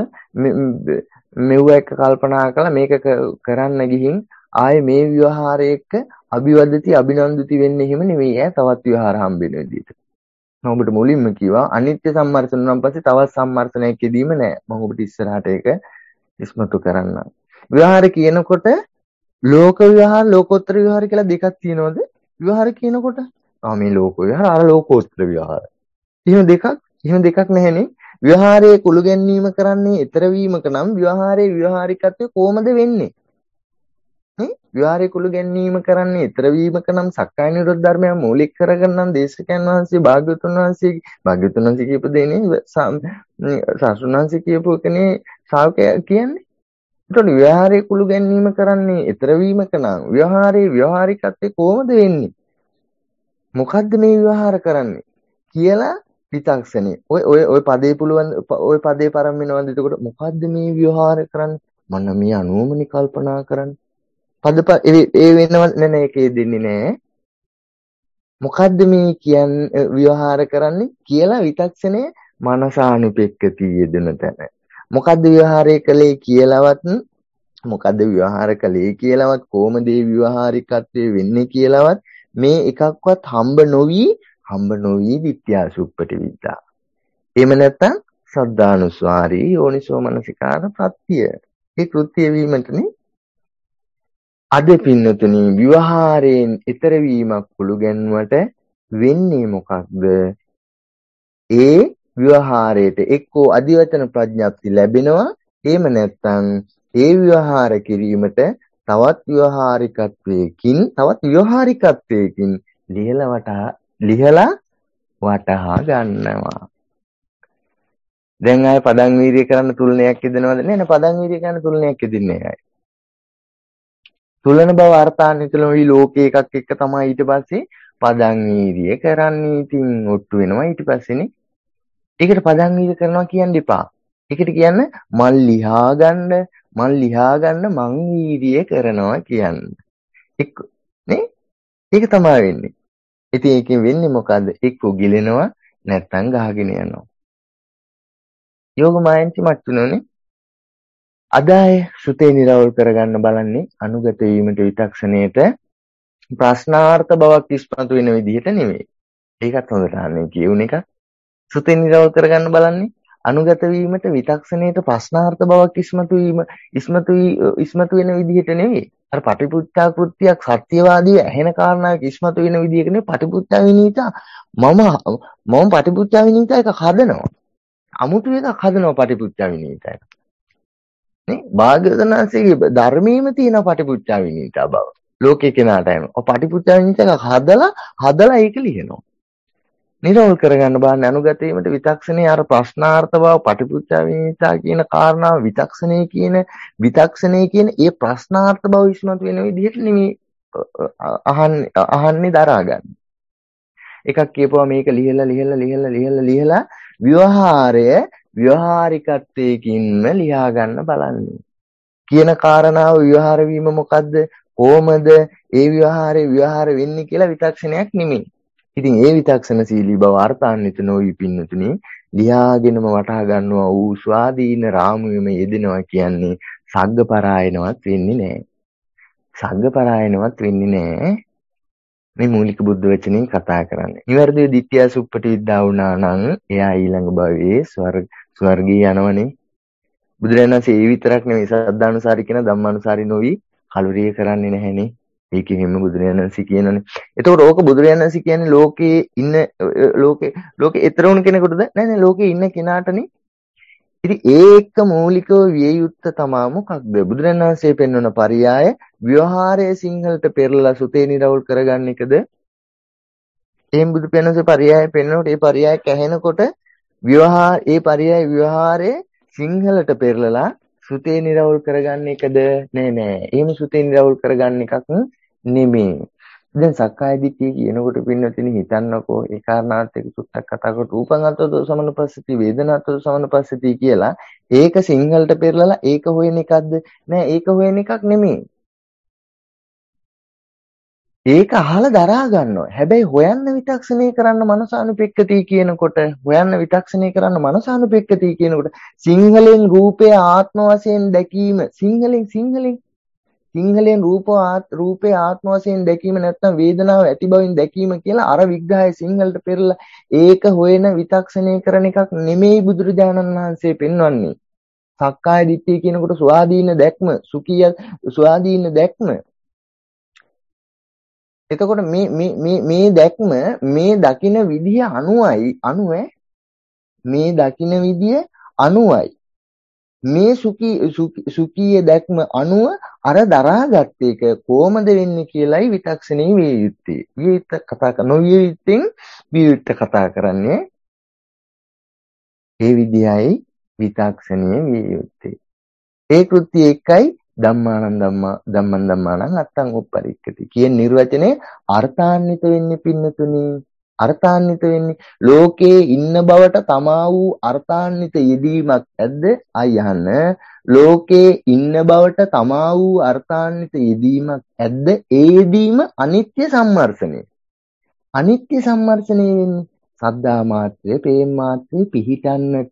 මෙව එක කල්පනා කළා මේක කරන්න ගිහින් ආයේ මේ ව්‍යවහාරය එක්ක අභිවදති අභිනන්දති වෙන්නේ එහෙම නෙවෙයි ඈ තවත් ව්‍යවහාර හම්බ වෙන විදිහට. මම ඔබට මුලින්ම කිව්වා අනිත්‍ය සම්මර්ෂණ නම් පස්සේ තවත් සම්මර්ෂණයක් යෙදීම නෑ. මම ඔබට ඉස්සරහට ඒක ඉස්මතු කරන්න. විහාර කියනකොට ලෝක විහාර ලෝකෝත්තර විහාර කියලා දෙකක් තියෙනවද? විහාර කියනකොට ආ මේ ලෝක විහාර අර ලෝකෝත්තර විහාර. එහෙම දෙකක් එහෙම දෙකක් නැහැනේ. විහාරයේ කුළු ගැන්වීම කරන්නේ ඊතර වීමක නම් විහාරයේ විහාරිකත්වය කොහොමද වෙන්නේ? නේ? විහාරයේ කුළු ගැන්වීම කරන්නේ ඊතර වීමක නම් සක්කාය නිරෝධ ධර්මය මූලික කරගෙන නම් දේශකයන් වහන්සේ භාග්‍යවතුන් වහන්සේ භාග්‍යවතුන් වහන්සේ කියපු දෙන්නේ සාසුන් වහන්සේ කියපු එකනේ ශ්‍රාවකයා කියන්නේ. ඒතකොට විහාරයේ කුළු ගැන්වීම කරන්නේ ඊතර වීමක නම් විහාරයේ විහාරිකත්වය කොහොමද වෙන්නේ? මොකද්ද මේ විහාර කරන්නේ කියලා විතක්ෂණේ. ඔය ඔය ඔය පදේ පුළුවන් ඔය පදේ පරම් වෙනවද? එතකොට මොකද්ද මේ විහාර කරන්නේ? මම මේ අනුමනි කල්පනා කරන්නේ. පද ඒ වෙනව නෑ නෑ ඒකේ දෙන්නේ නෑ. මොකද්ද මේ කියන්නේ විවහාර කරන්නේ කියලා විතක්ෂණය මනසානුපෙක්කති යෙදෙන තැන. මොකද්ද විවහාරය කළේ කියලාවත් මොකද්ද විවහාර කළේ කියලාවත් කොහොමද මේ විවහාරිකත්වයේ වෙන්නේ කියලාවත් මේ එකක්වත් හම්බ නොවි හම්බ නොවි විත්‍යාසුප්පටි විද්‍යා. එහෙම නැත්නම් සද්ධානුස්වාරී යෝනිසෝ මනසිකාර ප්‍රත්‍ය. ඒ කෘත්‍ය වීමටනේ අද පින්නතුනි විවහාරයෙන් ඊතර වීමක් කුළු ගැන්වට වෙන්නේ මොකක්ද? ඒ විවහාරයට එක්කෝ අදිවචන ප්‍රඥප්ති ලැබෙනවා. එහෙම නැත්නම් ඒ විවහාර කිරීමට තවත් විවහාරිකත්වයකින් තවත් විවහාරිකත්වයකින් ලිහලා වටහා ලිහලා වටහා ගන්නවා. දැන් ආයේ පදං වීර්ය කරන්න තුලනයක් යදෙනවද? නෑ නෑ පදං වීර්ය කරන්න තුලනයක් යදින්නේ නෑ. තුලන බව අර්ථාන්විත වෙයි ලෝකේ එකක් එක්ක තමයි ඊට පස්සේ පදං වීර්ය කරන්නේ. ඉතින් ඔට්ටු වෙනවා ඊට පස්සේනේ. ඒකට පදං වීර්ය කරනවා කියන්න එපා. ඒකට කියන්න මල් ලිහා ගන්න මල් ලිහා ගන්න මං වීර්ය කරනවා කියන්නේ. එක්ක නේ? ඒක තමයි වෙන්නේ. ඉතින් ඒකෙන් වෙන්නේ මොකද්ද? එක්ක ගිලෙනවා නැත්නම් ගහගෙන යනවා. යෝගමායන්ති මච්චුනෝනේ. අද අය සුතේ නිරවුල් කරගන්න බලන්නේ අනුගත වීමට විතක්ෂණයට ප්‍රශ්නාර්ථ බවක් ඉස්මතු වෙන විදිහට නෙවෙයි. ඒකත් හොඳට අහන්න කියුණ එක. සුතේ නිරවුල් කරගන්න බලන්නේ අනුගත වීමට විතක්ෂණයට ප්‍රශ්නාර්ථ බවක් ඉස්මතු වීම ඉස්මතු ඉස්මතු වෙන විදිහට නෙවෙයි. අර පටිපුච්චා කෘත්‍යයක් සත්‍යවාදී ඇහෙන කාරණාවක් ඉස්මතු වෙන විදිහකනේ පටිපුච්චා විනීතා මම මම පටිපුච්චා විනීතා එක හදනවා. අමුතු එකක් හදනවා පටිපුච්චා විනීතා එක. නේ භාග්‍යවතුන්සේගේ ධර්මයේම තියෙන පටිපුච්චා විනීතා බව. ලෝකේ කෙනාට එන. ඔය පටිපුච්චා විනීතා එක හදලා හදලා ඒක ලියනවා. නිරවුල් කරගන්න බාන්නේ අනුගත වීමට විතක්ෂණේ අර ප්‍රශ්නාර්ථ බව පටිපුච්චා විනීතා කියන කාරණාව විතක්ෂණේ කියන විතක්ෂණේ කියන ඒ ප්‍රශ්නාර්ථ බව ඉස්මතු වෙන විදිහට නෙමෙයි අහන්නේ අහන්නේ දරාගන්න. එකක් කියපුවා මේක ලියලා ලියලා ලියලා ලියලා ලියලා ව්‍යවහාරය ව්‍යවහාරිකත්වයකින්ම ලියා ගන්න බලන්නේ. කියන කාරණාව ව්‍යවහාර වීම මොකද්ද? කොහොමද ඒ ව්‍යවහාරේ ව්‍යවහාර වෙන්නේ කියලා විතක්ෂණයක් නෙමෙයි. ඉතින් ඒ විතක්ෂණශීලී බව අර්ථාන්විත නොවි පින්නතුනි ලියාගෙනම වටහා ගන්නවා ඌ ස්වාධීන රාමුවෙම යෙදෙනවා කියන්නේ සග්ගපරායනවත් වෙන්නේ නැහැ. සග්ගපරායනවත් වෙන්නේ නැහැ. මේ මූලික බුද්ධ වචනේ කතා කරන්නේ. නිවැරදිව ditthya suppati විද්දා වුණා නම් එයා ඊළඟ භවයේ ස්වර්ග ස්වර්ගී යනවනේ. බුදුරජාණන් වහන්සේ ඒ විතරක් නෙවෙයි සද්ධානුසාරී කියන ධම්මානුසාරී නොවි කලුරිය කරන්නේ නැහැනේ. ඒකෙ හිම බුදුරජාණන් වහන්සේ කියනනේ. එතකොට ඕක බුදුරජාණන් වහන්සේ කියන්නේ ලෝකේ ඉන්න ලෝකේ ලෝකේ ඊතර වුණ කෙනෙකුටද? නෑ නෑ ලෝකේ ඉන්න කෙනාටනේ. ඉතින් ඒක මූලිකව විය යුත්ත තමා මොකක්ද? බුදුරජාණන් වහන්සේ පෙන්වන පරියාය ව්‍යවහාරයේ සිංහලට පෙරලා සුතේ නිරවුල් කරගන්න එකද? එහෙන් බුදු පෙන්වන පරියාය පෙන්වනකොට ඒ පරියාය කැහෙනකොට ව්‍යවහාර ඒ පරියාය ව්‍යවහාරයේ සිංහලට පෙරලලා සුතේ නිරවුල් කරගන්න එකද? නෑ නෑ. එහෙම සුතේ නිරවුල් කරගන්න එකක් නෙමෙයි. දැන් සක්කාය දිට්ඨිය කියනකොට පින්නතින් හිතන්නකෝ ඒ කාරණාත් එක්ක සුත්තක් කතා කරලා රූපං අත්තෝ සමනුපස්සති වේදනාත්තෝ සමනුපස්සති කියලා ඒක සිංහලට පෙරලලා ඒක හොයන එකක්ද? නෑ ඒක හොයන එකක් නෙමෙයි. ඒක අහලා දරා ගන්නවා. හැබැයි හොයන්න විතක්ෂණය කරන්න මනසානුපෙක්කති කියනකොට හොයන්න විතක්ෂණය කරන්න මනසානුපෙක්කති කියනකොට සිංහලෙන් රූපය ආත්ම වශයෙන් දැකීම සිංහලෙන් සිංහලෙන් සිංහලෙන් රූප රූපේ ආත්ම වශයෙන් දැකීම නැත්නම් වේදනාව ඇති බවින් දැකීම කියලා අර විග්‍රහය සිංහලට පෙරලා ඒක හොයන විතක්ෂණය කරන එකක් නෙමෙයි බුදුරජාණන් වහන්සේ පෙන්වන්නේ. සක්කාය දිට්ඨිය කියනකොට ස්වාධීන දැක්ම, සුඛිය ස්වාධීන දැක්ම. එතකොට මේ මේ මේ මේ දැක්ම මේ දකින විදිය අනුවයි අනුව මේ දකින විදිය අනුවයි මේ සුඛී සුඛීය දැක්ම අනුව අර දරාගත් එක කොහොමද වෙන්නේ කියලායි විතක්ෂණේ විය යුත්තේ. විය යුත්ත කතා කරන නොවිය යුත්තෙන් විය යුත්ත කතා කරන්නේ ඒ විදියයි විතක්ෂණයේ විය යුත්තේ. ඒ කෘත්‍ය එකයි ධම්මානං ධම්මා ධම්මං ධම්මානං අත්තං උප්පරික්කති කියන නිර්වචනේ අර්ථාන්විත වෙන්නේ පින්නතුනි. අර්ථාන්විත වෙන්නේ ලෝකේ ඉන්න බවට තමා වූ අර්ථාන්විත යෙදීමක් ඇද්ද? අයහන ලෝකේ ඉන්න බවට තමා වූ අර්ථාන්විත යෙදීමක් ඇද්ද? ඒ යෙදීම අනිත්‍ය සම්මර්ෂණය. අනිත්‍ය සම්මර්ෂණය වෙන්නේ සද්දා මාත්‍රේ, පේම මාත්‍රේ පිහිටන්නට.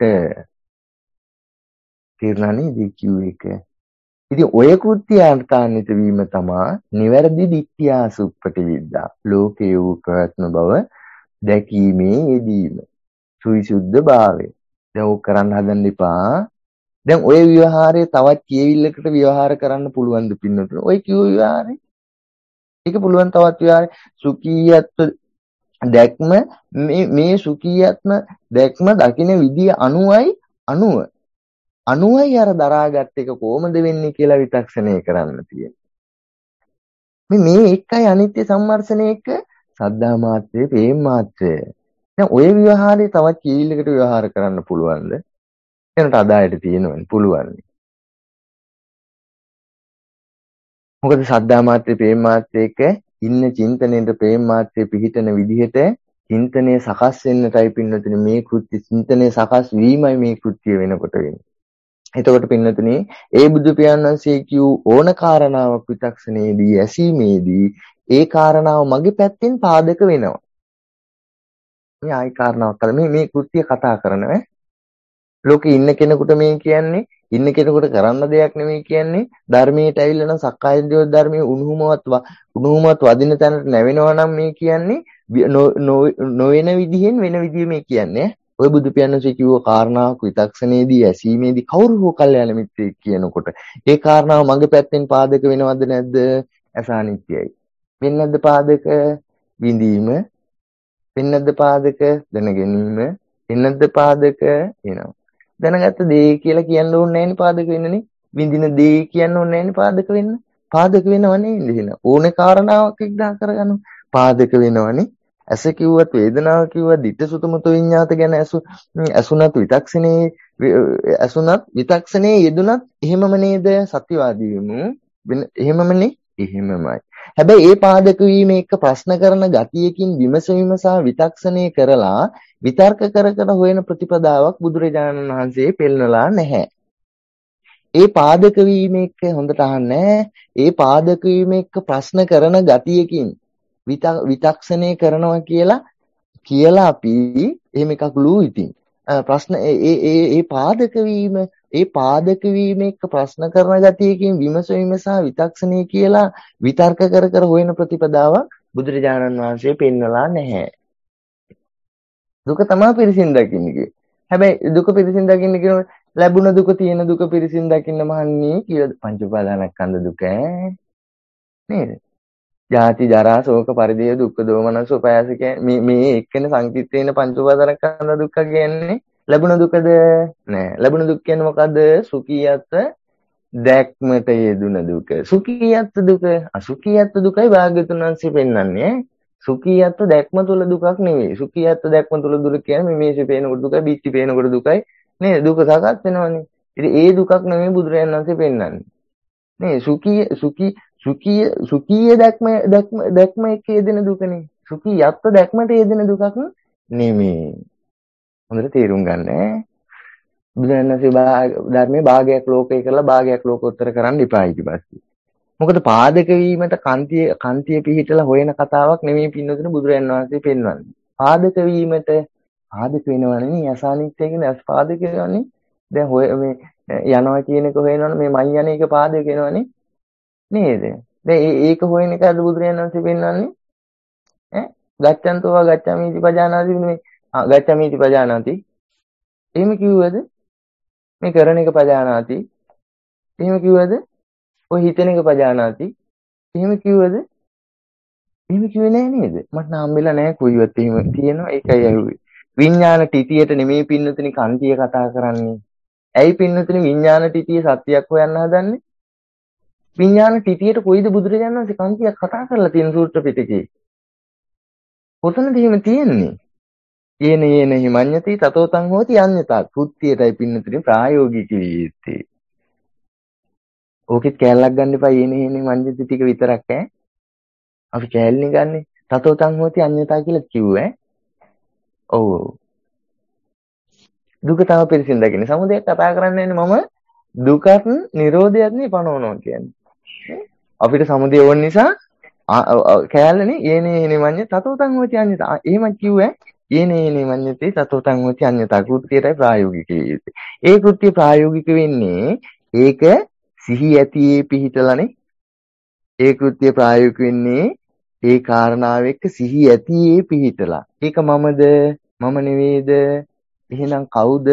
තීරණනේ දිකියු එක. ඉතින් ඔය කෘත්‍ය අර්ථාන්විත වීම තමා නිවැරදි ditthya suppati විද්දා. ලෝකේ වූ ප්‍රත්න බව දැකීමේ යෙදීම. සුවිසුද්ධ භාවය. දැන් ඔක් කරන්න හදන්න එපා. දැන් ඔය ව්‍යවහාරය තවත් කියවිල්ලකට ව්‍යවහාර කරන්න පුළුවන් ද පින්නතුන? ඔය කිව්ව ව්‍යවහාරය. ඒක පුළුවන් තවත් ව්‍යවහාරය. සුඛීයත්ව දැක්ම මේ මේ සුඛීයත්ම දැක්ම දකින විදිය අනුවයි අනුව අනුවයි අර දරාගත් එක කොහොමද වෙන්නේ කියලා විතක්ෂණය කරන්න තියෙනවා. මේ මේ එකයි අනිත්‍ය සම්මර්ෂණය එක සද්දා මාත්‍රේ, පේම මාත්‍රය. දැන් ඔය ව්‍යවහාරය තවත් කීලයකට ව්‍යවහාර කරන්න පුළුවන්ද? එනට අදායට තියෙනවනේ පුළුවන්. මොකද සද්දා මාත්‍රේ, පේම මාත්‍රේ එක ඉන්න චින්තනයේට පේම මාත්‍රේ පිහිටන විදිහට චින්තනය සකස් වෙන්නටයි පින්නතුනේ මේ කෘත්‍ය චින්තනය සකස් වීමයි මේ කෘත්‍ය වෙනකොට වෙන්නේ. එතකොට පින්නතුනේ ඒ බුදු පියාණන් වහන්සේ කියූ ඕන කාරණාවක් විතක්ෂණයේදී ඇසීමේදී ඒ කාරණාව මගේ පැත්තෙන් පාදක වෙනවා. මේ ආයි කාරණාවක් කල මේ මේ කෘත්‍ය කතා කරනවා. ලෝකේ ඉන්න කෙනෙකුට මේ කියන්නේ ඉන්න කෙනෙකුට කරන්න දෙයක් නෙමෙයි කියන්නේ ධර්මයට ඇවිල්ලා නම් සක්කාය ධර්මයේ උණුහුමවත් උණුහුමවත් වදින තැනට නැවෙනවා නම් මේ කියන්නේ නොවන විදිහෙන් වෙන විදිහ මේ කියන්නේ ඔය බුදු පියාණන්සේ කිව්ව කාරණාවක් විතක්ෂණේදී ඇසීමේදී කවුරු හෝ කල්යාණ මිත්‍රයෙක් කියනකොට ඒ කාරණාව මගේ පැත්තෙන් පාදක වෙනවද නැද්ද? අසානිත්‍යයි. වෙන්නේ නැද්ද පාදක? විඳීම. වෙන්නේ නැද්ද පාදක? දැන ගැනීම. වෙන්නේ නැද්ද පාදක? එනවා. දැනගත්ත දේ කියලා කියන්න ඕනේ නැහැනේ පාදක වෙන්නනේ. විඳින දේ කියන්න ඕනේ නැහැනේ පාදක වෙන්න. පාදක වෙනවනේ ඉඳින. ඕනේ කාරණාවක් එක්දා කරගන්න. පාදක වෙනවනේ. ඇස කිව්වත් වේදනාව කිව්වත් ditth sutamutu විඤ්ඤාත ගැන ඇසු ඇසුණත් විතක්ෂණේ ඇසුණත් විතක්ෂණේ යෙදුණත් එහෙමම නේද සත්‍යවාදී වෙමු. එහෙමමනේ එහෙමමයි. හැබැයි ඒ පාදක වීම එක්ක ප්‍රශ්න කරන ගතියකින් විමසීම සහ විතක්ෂණය කරලා විතර්ක කර කර හොයන ප්‍රතිපදාවක් බුදුරජාණන් වහන්සේ පෙන්නලා නැහැ. ඒ පාදක වීම එක්ක හොඳට අහන්නේ ඒ පාදක වීම එක්ක ප්‍රශ්න කරන ගතියකින් විතක්ෂණය කරනවා කියලා කියලා අපි එහෙම එකක් ලූ ඉතින් ප්‍රශ්න ඒ ඒ ඒ පාදක වීම ඒ පාදක වීම එක්ක ප්‍රශ්න කරන ගතියකින් විමසීම සහ විතක්ෂණය කියලා විතර්ක කර කර හොයන ප්‍රතිපදාවක් බුදුරජාණන් වහන්සේ පෙන්නලා නැහැ. දුක තමයි පිරිසින් දකින්නේ. හැබැයි දුක පිරිසින් දකින්න කියන ලැබුණ දුක තියෙන දුක පිරිසින් දකින්න මහන්නේ කියලා පංච උපාදානස්කන්ධ දුක නේද? ජාති ජරා ශෝක පරිදේව දුක්ඛ දෝමනස උපායාස කියන්නේ මේ එක්කෙන සංකීර්ත වෙන පංච උපාදානස්කන්ධ දුක්ඛ කියන්නේ ලැබුණ දුකද නෑ. ලැබුණ දුක් කියන්නේ මොකද්ද? සුඛියත් දැක්මට යෙදුන දුක. සුඛියත් දුක අසුඛියත් දුකයි භාග්‍යතුන් වහන්සේ පෙන්වන්නේ. සුඛියත් දැක්ම තුල දුකක් නෙවෙයි. සුඛියත් දැක්ම තුල දුක කියන්නේ මේ මේසෙ පේනකොට දුකයි, බිත්ති පේනකොට දුකයි නේද? දුක සකස් වෙනවනේ. ඉතින් ඒ දුකක් නෙවෙයි බුදුරජාණන් වහන්සේ පෙන්වන්නේ. නේ සුඛිය සුඛි සුඛිය සුඛිය දැක්ම දැක්ම දැක්ම එක්ක යෙදෙන දුකනේ. සුඛියත් දැක්මට යෙදෙන දුකක් නෙමෙයි. හොඳට තේරුම් ගන්න ඈ. බුදුරජාණන් වහන්සේ ධර්මයේ භාගයක් ලෝකේ කරලා භාගයක් ලෝකෝත්තර කරන්න එපා ඊට පස්සේ. මොකද පාදක වීමට කන්තිය කන්තිය පිහිටලා හොයන කතාවක් නෙමෙයි පින්නතුනේ බුදුරජාණන් වහන්සේ පෙන්වන්නේ. පාදක වීමට පාදක වෙනවනේ අසානිත්‍ය කියන අස් පාදක වෙනවනේ. දැන් හොය මේ යනවා කියන එක හොයනවනේ මේ මං යන එක පාදක වෙනවනේ නේද? දැන් ඒක හොයන එකද බුදුරජාණන් වහන්සේ පෙන්වන්නේ? ඈ ගච්ඡන්තෝවා ගච්ඡාමිති පජානාති මේ ගච්ඡාමිති පජානාති. එහෙම කිව්වද? මේ කරන එක පජානාති. එහෙම කිව්වද? ඔය හිතන එක පජානාති. එහෙම කිව්වද? එහෙම කිව්වේ නෑ නේද? මට නම් හම්බෙලා නෑ කොයිවත් එහෙම තියෙනවා. ඒකයි ඇහුවේ. විඥාන තිතියට නෙමෙයි පින්නතුනි කන්තිය කතා කරන්නේ. ඇයි පින්නතුනි විඥාන තිතිය සත්‍යයක් හොයන්න හදන්නේ? විඥාන තිතියට කොයිද බුදුරජාණන් වහන්සේ කන්තියක් කතා කරලා තියෙන සූත්‍ර පිටකේ? කොතනද එහෙම තියෙන්නේ? යේන යේන හිමඤ්ඤති තතෝතං හෝති අඤ්ඤතා. කෘත්‍යයටයි පින්නතුනි ප්‍රායෝගික වීත්තේ. ඕකෙත් කැලලක් ගන්න එපා යේන යේන හිමඤ්ඤති ටික විතරක් ඈ. අපි කැලණි ගන්නෙ තතෝතං හෝති අඤ්ඤතා කියලා කිව්වේ. ඔව්. දුක තම පිරිසින් දකින්නේ. සමුදයක් කතා කරන්නේ මම දුකත් නිරෝධයත් නේ පනවනවා කියන්නේ. අපිට සමුදය ඕන නිසා කැලණි යේන යේන හිමඤ්ඤති තතෝතං හෝති අඤ්ඤතා. එහෙම කිව්වේ යේනේ නිමඤ්ඤති තතෝතං හොති අඤ්ඤතා කෘත්‍යයටයි ප්‍රායෝගික වේවිත. ඒ කෘත්‍ය ප්‍රායෝගික වෙන්නේ ඒක සිහි ඇතියේ පිහිටලානේ. ඒ කෘත්‍ය ප්‍රායෝගික වෙන්නේ ඒ කාරණාව එක්ක සිහි ඇතියේ පිහිටලා. ඒක මමද? මම නෙවෙයිද? එහෙනම් කවුද?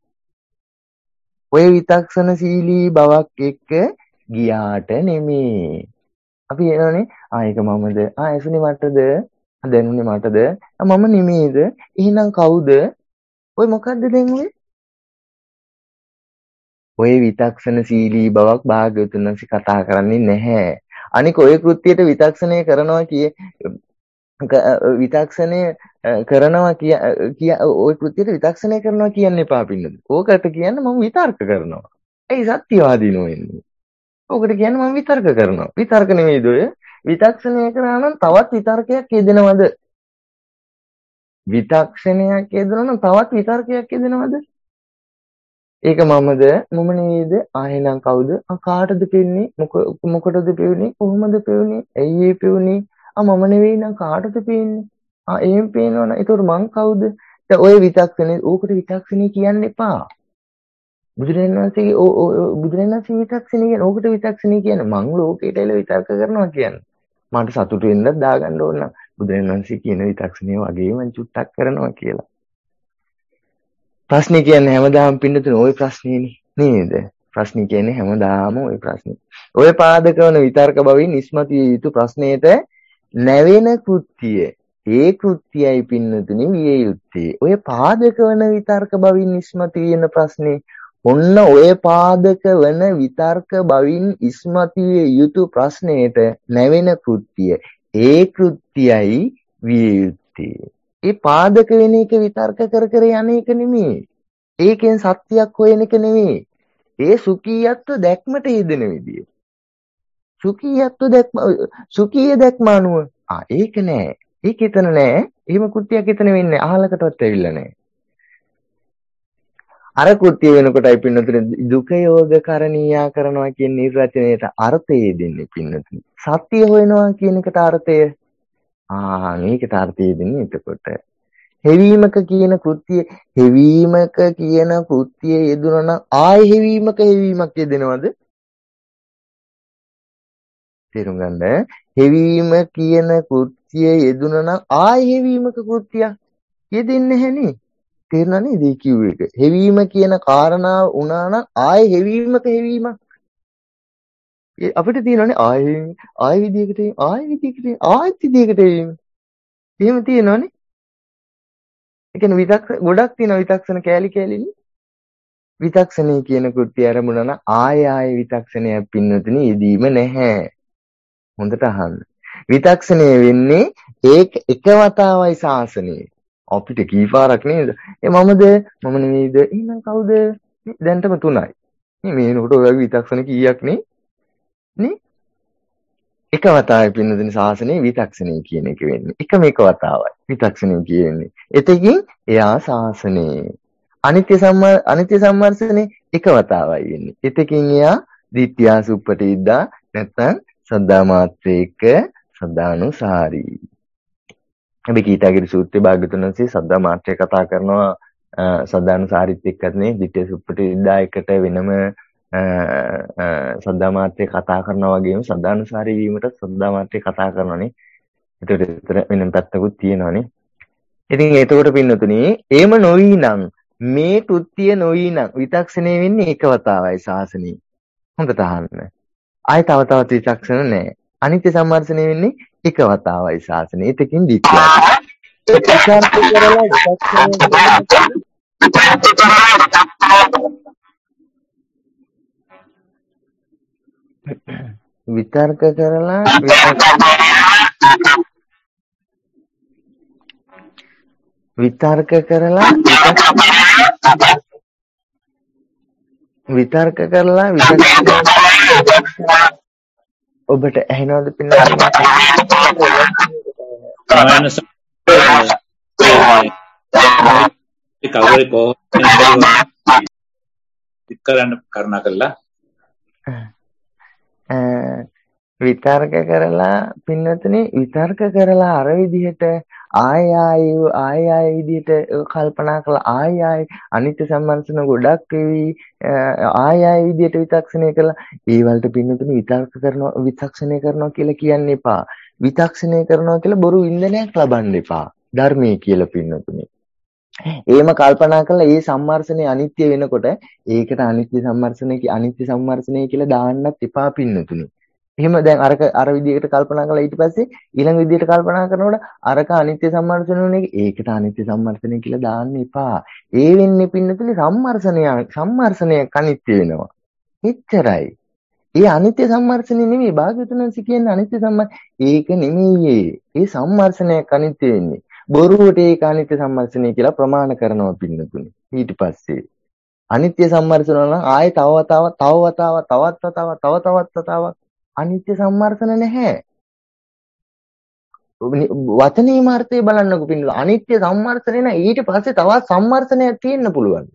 ඔය විතක්ෂණශීලී බවක් එක්ක ගියාට නෙමෙයි. අපි එනවනේ ආ ඒක මමද? ආ ඇසුනේ මටද? දැනුනේ මටද? මම නෙමෙයිද? එහෙනම් කවුද? ඔය මොකද්ද දැන් ඔය? ඔය විතක්ෂණශීලී බවක් භාග්‍යවතුන් වහන්සේ කතා කරන්නේ නැහැ. අනික ඔය කෘත්‍යයට විතක්ෂණය කරනවා කිය විතක්ෂණය කරනවා කිය ඔය කෘත්‍යයට විතක්ෂණය කරනවා කියන්න එපා පින්නද. ඕකට කියන්න මම විතර්ක කරනවා. ඇයි සත්‍යවාදීනෝ වෙන්නේ? ඕකට කියන්න මම විතර්ක කරනවා. විතර්ක නෙමෙයිද ඔය? විතක්ෂණය කරා නම් තවත් විතර්කයක් යෙදෙනවද? විතක්ෂණයක් යෙදෙනවා නම් තවත් විතර්කයක් යෙදෙනවද? ඒක මමද? මම නෙවෙයිද? ආයෙනම් කවුද? ආ කාටද පෙන්නේ? මොකටද පෙන්නේ? කොහොමද පෙන්නේ? ඇයි ඒ පෙන්නේ? ආ මම නෙවෙයි නම් කාටද පෙන්නේ? ආ එහෙම පේනවනේ. ඒතකොට මං කවුද? දැන් ඔය විතක්ෂණේ ඕකට විතක්ෂණේ කියන්න එපා. බුදුරජාණන් වහන්සේගේ බුදුරජාණන් වහන්සේ විතක්ෂණී කියන ඕකට විතක්ෂණී කියන්නේ මං ලෝකයට එළ විතර්ක කරනවා කියන්නේ. මට සතුටු වෙන්නත් දාගන්න ඕන නම් බුදුරජාණන් වහන්සේ කියන විතක්ෂණීය වගේ මං චුට්ටක් කරනවා කියලා. ප්‍රශ්නේ කියන්නේ හැමදාම පින්නතුනේ ওই ප්‍රශ්නේනේ නේද? ප්‍රශ්නේ කියන්නේ හැමදාම ওই ප්‍රශ්නේ. ওই පාදක වන විතර්ක භවින් ඉස්මතු යුතු ප්‍රශ්නයට නැවෙන කෘත්‍යය ඒ කෘත්‍යයයි පින්නතුනේ විය යුත්තේ. ඔය පාදක වන විතර්ක භවින් ඉස්මතු වෙන ප්‍රශ්නේ ඔන්න ඔය පාදක වන විතර්ක භවින් ඉස්මතු යුතු ප්‍රශ්නයට නැවෙන කෘත්‍යය ඒ කෘත්‍යයයි විය යුත්තේ. ඒ පාදක වෙන එක විතර්ක කර කර යන එක නෙමෙයි. ඒකෙන් සත්‍යයක් හොයන එක නෙමෙයි. ඒ සුඛීයත්ව දැක්මට යෙදෙන විදිය. සුඛීයත්ව දැක්ම සුඛීය දැක්ම අනුව ආ ඒක නෑ. ඒක එතන නෑ. එහෙම කෘත්‍යයක් එතන වෙන්නේ අහලකටවත් ඇවිල්ලා නෑ. අර කෘත්‍ය වෙනකොටයි පින්නතුනේ දුක යෝග කරණීයා කරනවා කියන නිර්වචනයේට අර්ථය දෙන්නේ පින්නතුනේ. සත්‍ය හොයනවා කියන එකට අර්ථය ආ මේකට අර්ථය දෙන්නේ එතකොට. හෙවීමක කියන කෘත්‍ය හෙවීමක කියන කෘත්‍ය යෙදුණා නම් ආයෙ හෙවීමක හෙවීමක් යෙදෙනවද? තේරුම් ගන්න. හෙවීම කියන කෘත්‍ය යෙදුණා නම් ආයෙ හෙවීමක කෘත්‍යයක් යෙදෙන්නේ නැහෙනේ. තේරුණා නේද මේ කිව්ව එක? හෙවීම කියන කාරණාව වුණා නම් ආයෙ හෙවීමක හෙවීමක්. ඒ අපිට තියෙනවානේ ආයෙ ආයෙ විදියකට ආයෙ විදියකට ආයෙත් විදියකට හෙවීම. එහෙම තියෙනවානේ. ඒ කියන්නේ විතක්ෂ ගොඩක් තියෙනවා විතක්ෂණ කෑලි කෑලිනේ. විතක්ෂණේ කියන කෘත්‍ය ආරමුණා නම් ආය ආය විතක්ෂණයක් පින්නතුනේ යෙදීම නැහැ. හොඳට අහන්න. විතක්ෂණය වෙන්නේ ඒක එක වතාවයි ශාසනයේ. අපිට කීපාරක් නේද? ඒ මමද මම නෙවෙයිද? එහෙනම් කවුද? දැන්ටම තුනයි. මේ මේනකොට ඔය විතක්ෂණ කීයක් නේ? නේ? එක වතාවයි පින්නතුනේ ශාසනයේ විතක්ෂණය කියන එක වෙන්නේ. එකම එක වතාවයි විතක්ෂණය කියන්නේ. එතකින් එයා ශාසනයේ අනිත්‍ය සම්මා අනිත්‍ය සම්මර්ෂනේ එක වතාවයි වෙන්නේ. එතකින් එයා ditthya suppatidda නැත්නම් සද්ධා මාත්‍රේක සද්ධානුසාරී. අපි කීටාගිරි සූත්‍රයේ භාග්‍යවතුන් වහන්සේ සද්ධා මාත්‍රේ කතා කරනවා සද්ධානුසාරීත් එක්කත් නේ ditthya suppatidda එකට වෙනම සද්ධා මාත්‍රේ කතා කරනවා වගේම සද්ධානුසාරී වීමට සද්ධා මාත්‍රේ කතා කරනවානේ. ඒකට විතර වෙනම පැත්තකුත් තියෙනවානේ. ඉතින් එතකොට පින්නතුනේ එහෙම නොවි නම් මේ කෘත්‍ය නොවි නම් විතක්ෂණය වෙන්නේ එක වතාවයි ශාසනයේ. හොඳට අහන්න. ආයි තව තවත් විතක්ෂණ නැහැ. අනිත්‍ය සම්මර්ෂණය වෙන්නේ එක වතාවයි ශාසනයේ. ඒකකින් ditthya. විචාර කරලා විතක්ෂණය විතර්ක කරලා විතර්ක කරලා විතර්ක කරලා ඔබට ඇහෙනවද පින්නන්නේ? කවුරු කොහොමද කරන්න කරුණා කළා විතර්ක කරලා පින්නතුනේ විතර්ක කරලා අර විදිහට ආය ආය ආය ආය විදිහට කල්පනා කරලා ආය ආය අනිත්‍ය සම්මර්ෂණ ගොඩක් වෙවි ආය ආය විදිහට විතක්ෂණය කළා ඒ වලට පින්නතුනේ විතර්ක කරනවා විතක්ෂණය කරනවා කියලා කියන්න එපා. විතක්ෂණය කරනවා කියලා බොරු ඉන්ධනයක් ලබන්න එපා. ධර්මයේ කියලා පින්නතුනේ. එහෙම කල්පනා කරලා ඒ සම්මර්ෂණේ අනිත්‍ය වෙනකොට ඒකට අනිත්‍ය සම්මර්ෂණේ අනිත්‍ය සම්මර්ෂණේ කියලා දාන්නත් එපා පින්නතුනේ. එහෙම දැන් අරක අර විදිහකට කල්පනා කරලා ඊට පස්සේ ඊළඟ විදිහට කල්පනා කරනකොට අරක අනිත්‍ය සම්මර්ෂණුනේ ඒකට අනිත්‍ය සම්මර්ෂණය කියලා දාන්න එපා. ඒ වෙන්නේ පින්නතුනේ සම්මර්ෂණය සම්මර්ෂණයක් අනිත්‍ය වෙනවා. එච්චරයි. ඒ අනිත්‍ය සම්මර්ෂණය නෙමෙයි භාග්‍යවතුන් වහන්සේ කියන්නේ අනිත්‍ය සම්මර්ෂණ ඒක නෙමෙයි. ඒ සම්මර්ෂණයක් අනිත්‍ය වෙන්නේ. බොරුවට ඒක අනිත්‍ය සම්මර්ෂණය කියලා ප්‍රමාණ කරනවා පින්නතුනේ. ඊට පස්සේ අනිත්‍ය සම්මර්ෂණ නම් ආයේ තව වතාවක් තව වතාවක් තවත් වතාවක් තව තවත් වතාවක් අනිත්‍ය සම්මර්ෂණ නැහැ. වචනේ මාර්ථය බලන්නකො පින්නු. අනිත්‍ය සම්මර්ෂණය නෑ ඊට පස්සේ තවත් සම්මර්ෂණයක් තියෙන්න පුළුවන්.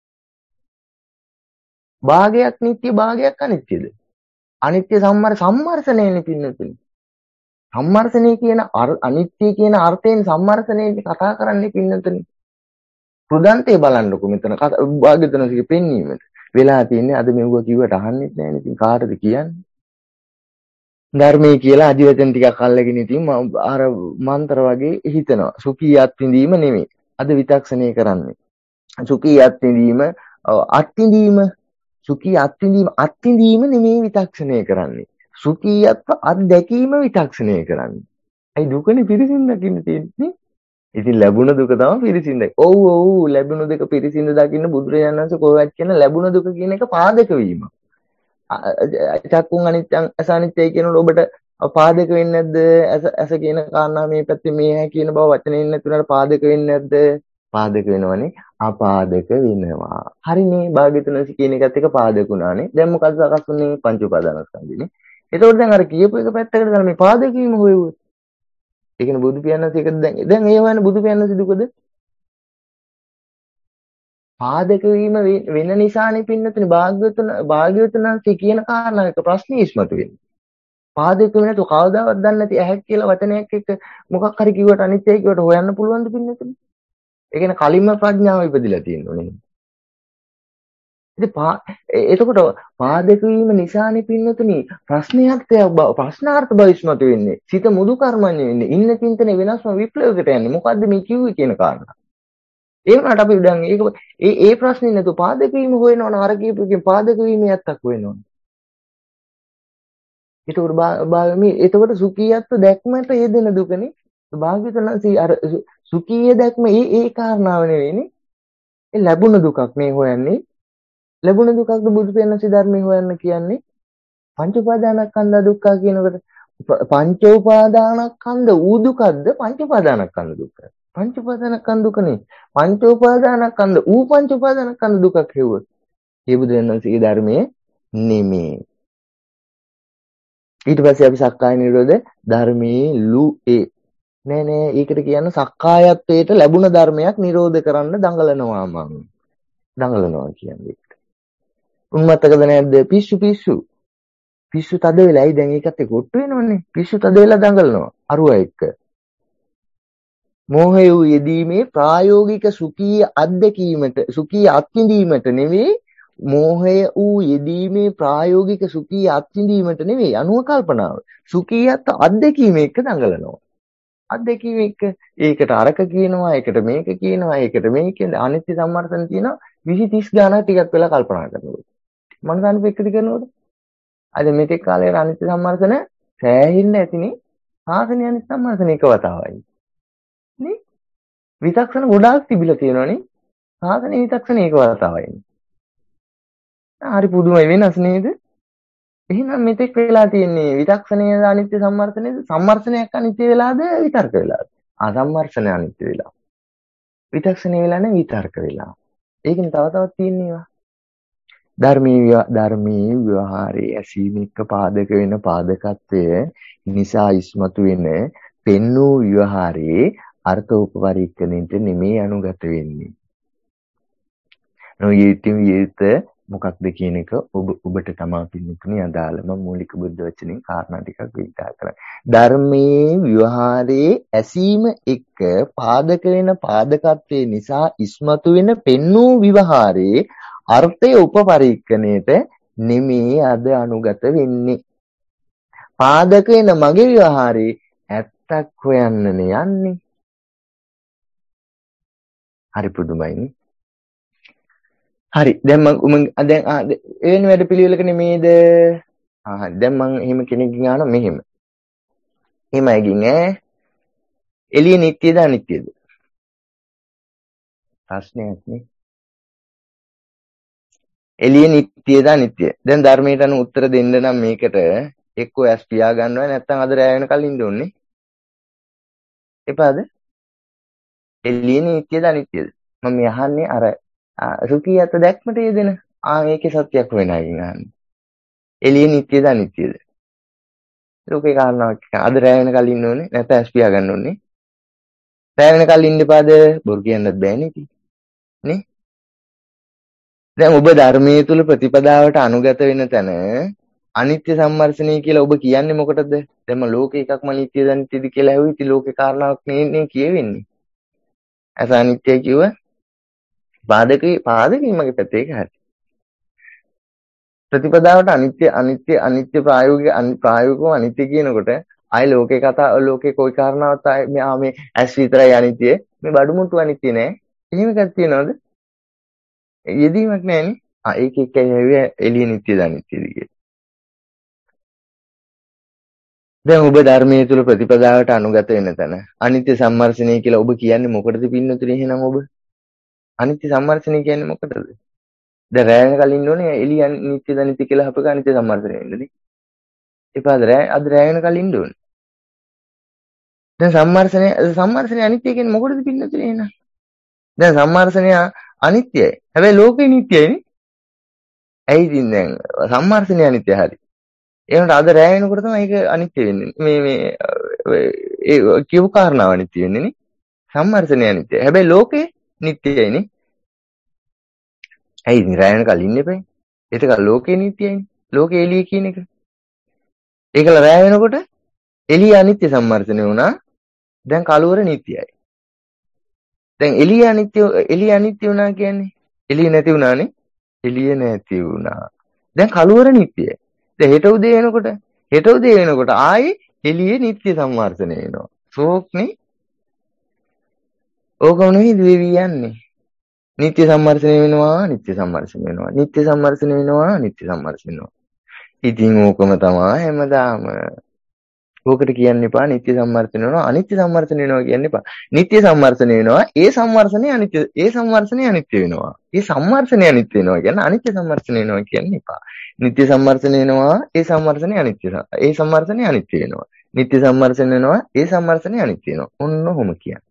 භාගයක් නිට්ටය භාගයක් අනිත්‍යද? අනිත්‍ය සම්මර සම්මර්ෂණයනේ පින්නතුනි. සම්මර්ෂණය කියන අනිත්‍ය කියන අර්ථයෙන් සම්මර්ෂණය කතා කරන්නේ පින්නතුනි. පුදන්තේ බලන්නකො මෙතන භාග්‍යවතුන්ගේ පෙන්වීමට. වෙලා තියෙන්නේ අද මෙව්ව කිව්වට අහන්නෙත් නැහැ නේ. ඉතින් කාටද කියන්නේ? ධර්මයේ කියලා අධිවචන ටිකක් අල්ලගෙන ඉතින් අර මන්ත්‍ර වගේ හිතනවා. සුඛී අත්විඳීම නෙමෙයි. අද විතක්ෂණය කරන්නේ. සුඛී අත්විඳීම අත්විඳීම සුඛී අත්විඳීම අත්විඳීම නෙමෙයි විතක්ෂණය කරන්නේ. සුඛී අත්දැකීම විතක්ෂණය කරන්නේ. ඒ දුකනේ පිරිසින් දකින්න තියෙන්නේ. ඉතින් ලැබුණ දුක තමයි පිරිසින් දකින්න. ඔව් ඔව් ලැබුණ දුක පිරිසින් දකින්න බුදුරජාණන් වහන්සේ කොහෙවත් කියන ලැබුණ දුක කියන එක පාදක වීම. චක්කුන් අනිත්‍යං අස අනිත්‍යයි කියනකොට ඔබට පාදක වෙන්නේ නැද්ද? අස අස කියන කාරණා මේ පැත්තේ මේ කියන බව වචනෙන් නැතුණාට පාදක වෙන්නේ නැද්ද? පාදක වෙනවනේ. අපාදක වෙනවා. හරිනේ. භාග්‍යතුන් කියන එකත් එක පාදක වුණානේ. දැන් මොකද සකස් වුනේ? පංච උපාදානස්කන්ධනේ. එතකොට දැන් අර කියපු එක පැත්තකට දාලා මේ පාදක වීම හොයුවොත්. ඒ කියන්නේ බුදු පියාණන්ස එක දැන් දැන් ඒ වගේ බුදු පියාණන්ස දුකද? පාදක වීම වෙන නිසානේ පින්නතුනේ භාග්‍යවතුන් භාග්‍යවතුන්න්සේ කියන කාරණාවක ප්‍රශ්නේ ඉස්මතු වෙන්නේ. පාදක වෙන තු කවදාවත් දන්නේ නැති ඇහැක් කියලා වචනයක් එක්ක මොකක් හරි කිව්වට අනිත්‍යයි කිව්වට හොයන්න පුළුවන්ද පින්නතුනේ? ඒ කියන්නේ කලින්ම ප්‍රඥාව ඉපදිලා තියෙනවා නේ. ඉතින් එතකොට පාදක වීම නිසානේ පින්නතුනේ ප්‍රශ්නාර්ථයක් බව ප්‍රශ්නාර්ථ බව ඉස්මතු වෙන්නේ. සිත මුදු කර්මන්නේ වෙන්නේ. ඉන්න චින්තනේ වෙනස්ම විප්ලවයකට යන්නේ. මොකද්ද මේ කිව්වේ කියන කාරණා. ඒ වුණාට අපි දැන් ඒක ඒ ඒ ප්‍රශ්නේ නේද පාදක වීම හොයනවනේ අර කියපු එකෙන් පාදක වීමේ ඇත්තක් හොයනවනේ. ඒතකොට මේ එතකොට සුඛියත්ව දැක්මට යෙදෙන දුකනේ. භාග්‍යවතුන්සී අර සුඛීය දැක්ම ඒ ඒ කාරණාව නෙවෙයිනේ. ඒ ලැබුණ දුකක් නේ හොයන්නේ. ලැබුණ දුකක්ද බුදු පියාණන්සේ ධර්මයේ හොයන්න කියන්නේ. පංච උපාදානස්කන්ධ දුක්ඛ කියනකොට පංච උපාදානස්කන්ධ ඌ දුකක්ද පංච උපාදානස්කන්ධ දුක්ඛ. පංච උපාදානස්කන්ධ දුකනේ. පංච උපාදානස්කන්ධ ඌ පංච උපාදානස්කන්ධ දුකක් හේවුවොත්. ඒ බුදුරජාණන්සේගේ ධර්මයේ නෙමෙයි. ඊට පස්සේ අපි සක්කාය නිරෝධ ධර්මයේ ලු ඒ නෑ නෑ ඒකට කියන්නේ සක්කායත්වයට ලැබුණ ධර්මයක් නිරෝධ කරන්න දඟලනවා මම. දඟලනවා කියන්නේ. උන්මත්තකද නැද්ද? පිස්සු පිස්සු. පිස්සු තද වෙලායි දැන් ඒකත් එක්ක ඔට්ටු වෙනවනේ. පිස්සු තද වෙලා දඟලනවා අරුවා එක්ක. මෝහය වූ යෙදීමේ ප්‍රායෝගික සුඛී අත්දැකීමට සුඛී අත්විඳීමට නෙවෙයි මෝහය වූ යෙදීමේ ප්‍රායෝගික සුඛී අත්විඳීමට නෙවෙයි අනුව කල්පනාව. සුඛීයත් අත්දැකීම එක්ක දඟලනවා. අත්දැකීම එක්ක ඒකට අරක කියනවා ඒකට මේක කියනවා ඒකට මේක අනිත්‍ය සම්මර්ථන තියෙනවා විසි තිස් ගානක් ටිකක් වෙලා කල්පනා කරනකොට. මනසානුප එක්කද කරනකොට අද මෙතෙක් කාලේ අනිත්‍ය සම්මර්ථන සෑහෙන්න ඇතිනේ. සාසනය අනිත්‍ය සම්මර්ථන එක වතාවයි. නේ විතක්ෂණ ගොඩාක් තිබිලා තියෙනවනේ. සාසනයේ විතක්ෂණ ඒක වතාවයි. හරි පුදුමයි වෙනස් නේද? එහෙනම් මෙතෙක් වෙලා තියෙන්නේ විතක්ෂණයේ අනිත්‍ය සම්මර්ථනයේද සම්මර්ථනයක් අනිත්‍ය වෙලාද විතර්ක වෙලාද? ආ සම්මර්ථනය අනිත්‍ය වෙලා. විතක්ෂණේ වෙලා නැහැ විතර්ක වෙලා. ඒකෙන් තව තවත් තියෙනවා. ධර්මීය ධර්මී ව්‍යවහාරයේ ඇසීමික පාදක වෙන පාදකත්වය නිසා ඉස්මතු වෙන පෙන්නූ ව්‍යවහාරයේ අර්ථ උපපරික්කණයට නෙමෙයි අනුගත වෙන්නේ. නොයෙතිම යෙත මොකක්ද කියන එක ඔබ ඔබට තමයි පිළිතුරුනේ අදාළම මූලික බුද්ධ වචනෙන් කාරණා ටිකක් විස්තර කරන්න. ධර්මයේ ව්‍යවහාරයේ ඇසීම එක්ක පාදක වෙන පාදකත්වයේ නිසා ඉස්මතු වෙන පෙන්නූ ව්‍යවහාරයේ අර්ථය උපපරික්කණයට නෙමෙයි අද අනුගත වෙන්නේ. පාදක වෙන මගේ ව්‍යවහාරයේ ඇත්තක් හොයන්නනේ යන්නේ. හරි පුදුමයිනේ. හරි දැන් මම දැන් එවෙන වැඩ පිළිවෙලක නෙමේද? ආ හරි දැන් මම එහෙම කෙනෙක්ගෙන් අහනවා මෙහෙම. එහෙමයිකින් ඈ එළිය නිට්ටියද අනිත්‍යද? ප්‍රශ්නයක් නේ. එළිය නිට්ටියද අනිත්‍යද? දැන් ධර්මයට අනුව උත්තර දෙන්න නම් මේකට එක්කෝ ඇස් පියා ගන්නවා නැත්නම් අද රැ වෙනකල් ඉන්න ඕනේ. එපාද? එළිය නිට්ටියද අනිත්‍යද? මම අහන්නේ අර සුඛියත් දැක්මට යෙදෙන ආ මේකේ සත්‍යයක් වෙන අයින් අහන්නේ. එළිය නිට්ටියද අනිත්‍යද? ලෝකේ කාරණාවක් අද රැ වෙනකල් ඉන්න ඕනේ නැත්නම් ඇස් පියා ගන්න ඕනේ. රැ වෙනකල් ඉන්න එපාද? බොරු කියන්නත් බෑනේ ඉතින්. නේ? දැන් ඔබ ධර්මයේ තුල ප්‍රතිපදාවට අනුගත වෙන තැන අනිත්‍ය සම්මර්ෂණය කියලා ඔබ කියන්නේ මොකටද? දැන් මම ලෝකේ එකක්ම අනිත්‍යද අනිත්‍යද කියලා ඇහුවේ ඉතින් ලෝකේ කාරණාවක් නේ කියවෙන්නේ. අස අනිත්‍ය කිව්ව පාදකේ පාදකේ මගේ පැත්තේ ඒක හරි. ප්‍රතිපදාවට අනිත්‍ය අනිත්‍ය අනිත්‍ය ප්‍රායෝගික ප්‍රායෝගිකව අනිත්‍ය කියනකොට ආයි ලෝකේ කතා ලෝකේ કોઈ කාරණාවක් ආයි මේ මේ ඇස් විතරයි අනිත්‍ය මේ බඩමුට්ටු අනිත්‍ය නෑ. එහෙම එකක් තියනවද? යෙදීමක් නෑනේ. ආ ඒක එක්කයි හැවිය එළිය නිට්ටයද අනිත්‍යද කියලා. දැන් ඔබ ධර්මයේ තුල ප්‍රතිපදාවට අනුගත වෙන තැන අනිත්‍ය සම්මර්ෂණය කියලා ඔබ කියන්නේ මොකටද පින්නතුනේ එහෙනම් ඔබ? අනිත්‍ය සම්මර්ෂණය කියන්නේ මොකටද? දැන් රැය කලින් ඕනේ එළිය නිට්ටයද අනිත්‍ය කියලා අපක අනිත්‍ය සම්මර්ෂණය වෙන්නනේ. එපාද රැය අද රැය වෙන කලින් ඕනේ. දැන් සම්මර්ෂණය සම්මර්ෂණය අනිත්‍ය කියන්නේ මොකටද පින්නතුනේ එහෙනම්? දැන් සම්මර්ෂණය අනිත්‍යයි. හැබැයි ලෝකේ නිට්ටයයිනේ. ඇයි ඉතින් දැන් සම්මර්ෂණය අනිත්‍ය හරි. ඒ වුණාට අද රැය වෙනකොට තමයි ඒක අනිත්‍ය වෙන්නේ. මේ මේ ඒ කියපු කාරණාව අනිත්‍ය වෙන්නේ නේ. සම්මර්ෂණය අනිත්‍යයි. හැබැයි ලෝකේ නිට්ටයයිනේ. ඇයි ඉතින් රැය වෙනකල් ඉන්න එපේ. ඒතක ලෝකේ නිට්ටයයිනේ. ලෝකේ එළිය කියන එක. ඒකල රැය වෙනකොට එළිය අනිත්‍ය සම්මර්ෂණය වුණා. දැන් කලවර නිට්ටයයි. දැන් එළිය අනිත්‍ය එළිය අනිත්‍ය වුණා කියන්නේ එළිය නැති වුණානේ. එළිය නැති වුණා. දැන් කලවර නිට්ටයයි. දැන් හෙට උදේ වෙනකොට හෙට උදේ වෙනකොට ආයේ එළියේ නිට්ටය සම්මර්ෂණය වෙනවා. ෂෝක්නේ. ඕකම නෙවෙයි දෙවි යන්නේ. නිට්ටය සම්මර්ෂණය වෙනවා, නිට්ටය සම්මර්ෂණය වෙනවා, නිට්ටය සම්මර්ෂණය වෙනවා, නිට්ටය සම්මර්ෂණය වෙනවා. ඉතින් ඕකම තමයි හැමදාම. ඕකට කියන්න එපා නිත්‍ය සම්මර්ෂණය වෙනවා අනිත්‍ය සම්මර්ෂණය වෙනවා කියන්න එපා. නිත්‍ය සම්මර්ෂණය වෙනවා ඒ සම්මර්ෂණය අනිත්‍ය ඒ සම්මර්ෂණය අනිත්‍ය වෙනවා. ඒ සම්මර්ෂණය අනිත්‍ය වෙනවා කියන්නේ අනිත්‍ය සම්මර්ෂණය වෙනවා කියන්න එපා. නිත්‍ය සම්මර්ෂණය වෙනවා ඒ සම්මර්ෂණය අනිත්‍ය ඒ සම්මර්ෂණය අනිත්‍ය වෙනවා. නිත්‍ය සම්මර්ෂණය වෙනවා ඒ සම්මර්ෂණය අනිත්‍ය වෙනවා. ඔන්න ඔහොම කියන්නේ.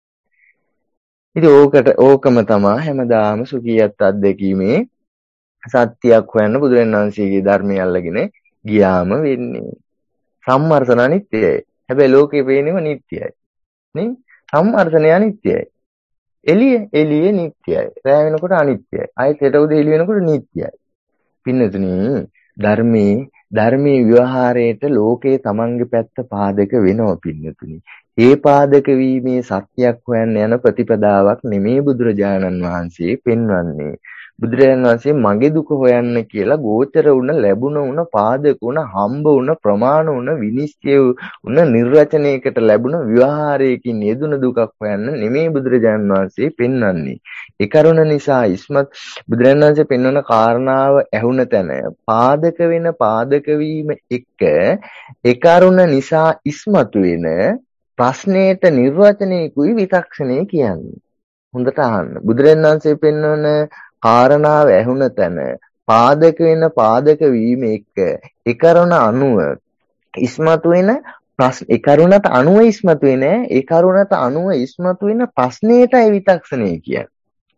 ඉතින් ඕකට ඕකම තමයි හැමදාම සුඛියත් අත්දැකීමේ සත්‍යයක් හොයන්න බුදුරජාණන් වහන්සේගේ ධර්මය අල්ලගෙන ගියාම වෙන්නේ. සම්මර්ෂණ අනිත්‍යයි. හැබැයි ලෝකේ පේනේම නිට්ටයයි. නේ? සම්මර්ෂණය අනිත්‍යයි. එළිය එළිය නිට්ටයයි. රැය වෙනකොට අනිත්‍යයි. ආයෙත් හෙට උදේ එළිය වෙනකොට නිට්ටයයි. පින්නතුනි ධර්මයේ ධර්මයේ ව්‍යවහාරයට ලෝකේ තමන්ගේ පැත්ත පාදක වෙනවා පින්නතුනි. ඒ පාදක වීමේ සත්‍යයක් හොයන්න යන ප්‍රතිපදාවක් නෙමේ බුදුරජාණන් වහන්සේ පෙන්වන්නේ. බුදුරජාණන් වහන්සේ මගේ දුක හොයන්න කියලා ගෝචර වුණ ලැබුණ උන පාදක උන හම්බ උන ප්‍රමාණ උන විනිශ්චය උන නිර්වචනයකට ලැබුණ ව්‍යවහාරයකින් යෙදුන දුකක් හොයන්න නෙමෙයි බුදුරජාණන් වහන්සේ පෙන්වන්නේ. ඒ කරුණ නිසා ඉස්මත් බුදුරජාණන් වහන්සේ පෙන්වන කාරණාව ඇහුණ තැන පාදක වෙන පාදක වීම එක ඒ කරුණ නිසා ඉස්මතු වෙන ප්‍රශ්නයට නිර්වචනයකුයි විතක්ෂණය කියන්නේ. හොඳට අහන්න. බුදුරජාණන් වහන්සේ පෙන්වන කාරණාව ඇහුණ තැන පාදක වෙන පාදක වීම එක්ක ඒ කරුණ අනුව ඉස්මතු වෙන ප්‍රශ්න ඒ කරුණට අනුව ඉස්මතු වෙන ඒ කරුණට අනුව ඉස්මතු වෙන ප්‍රශ්නයටයි විතක්ෂණය කියන්නේ.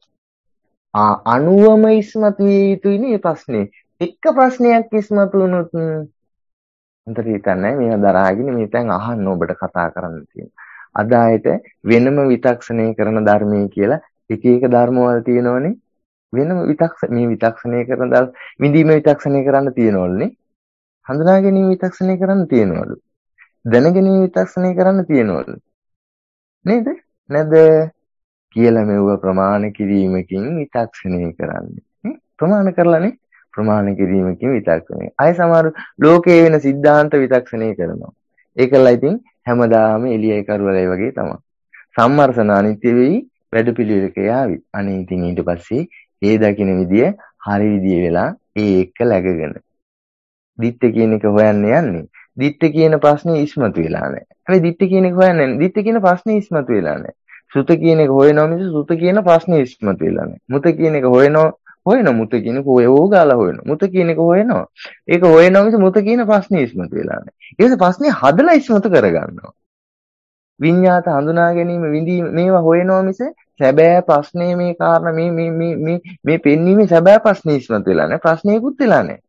ආ අනුවම ඉස්මතු විය යුතුයි නේ ප්‍රශ්නේ. එක ප්‍රශ්නයක් ඉස්මතු වුණොත් හොඳට හිතන්නේ මේවා දරාගෙන මේ තැන් අහන්න ඔබට කතා කරන්න තියෙනවා. අද ආයත වෙනම විතක්ෂණය කරන ධර්මයේ කියලා එක එක ධර්මවල තියෙනවනේ. වෙනම විතක්ෂ මේ විතක්ෂණය කරන දල් විඳීම විතක්ෂණය කරන්න තියෙනවලුනේ. හඳුනා ගැනීම විතක්ෂණය කරන්න තියෙනවලු. දැන ගැනීම විතක්ෂණය කරන්න තියෙනවලු. නේද? නැද කියලා මෙව ප්‍රමාණ කිරීමකින් විතක්ෂණය කරන්නේ. ප්‍රමාණ කරලානේ ප්‍රමාණ කිරීමකින් විතක්ෂණය. අය සමහර ලෝකයේ වෙන સિદ્ધාන්ත විතක්ෂණය කරනවා. ඒකලා ඉතින් හැමදාම එළියයි කරුවලයි වගේ තමයි. සම්මර්ෂණ අනිත්‍ය වෙයි වැඩපිළිවෙලක යාවි. අනේ ඉතින් ඊට පස්සේ ඒ දකින්න විදිය හරි විදිය වෙලා ඒ එක්ක läගගෙන. දිට්ඨ කියන එක හොයන්න යන්නේ. දිට්ඨ කියන ප්‍රශ්නේ ඉස්මතු වෙලා නැහැ. හැබැයි දිට්ඨ කියන එක හොයන්නේ නැහැ. දිට්ඨ කියන ප්‍රශ්නේ ඉස්මතු වෙලා නැහැ. සුත කියන එක හොයනවා මිස සුත කියන ප්‍රශ්නේ ඉස්මතු වෙලා නැහැ. මුත කියන එක හොයනවා හොයන මුත කියන එක හොයෝ ගාලා හොයනවා. මුත කියන එක හොයනවා. ඒක හොයනවා මිස මුත කියන ප්‍රශ්නේ ඉස්මතු වෙලා නැහැ. ඊට ප්‍රශ්නේ හදලා ඉස්මතු කරගන්නවා. විඤ්ඤාත හඳුනා ගැනීම විඳීම මේවා හොයනවා මිස සැබෑ ප්‍රශ්නේ මේ කාරණා මේ මේ මේ මේ මේ පෙන්වීමේ සැබෑ ප්‍රශ්නේ ඉස්මතු වෙලා නැහැ. ප්‍රශ්නේකුත් වෙලා නැහැ.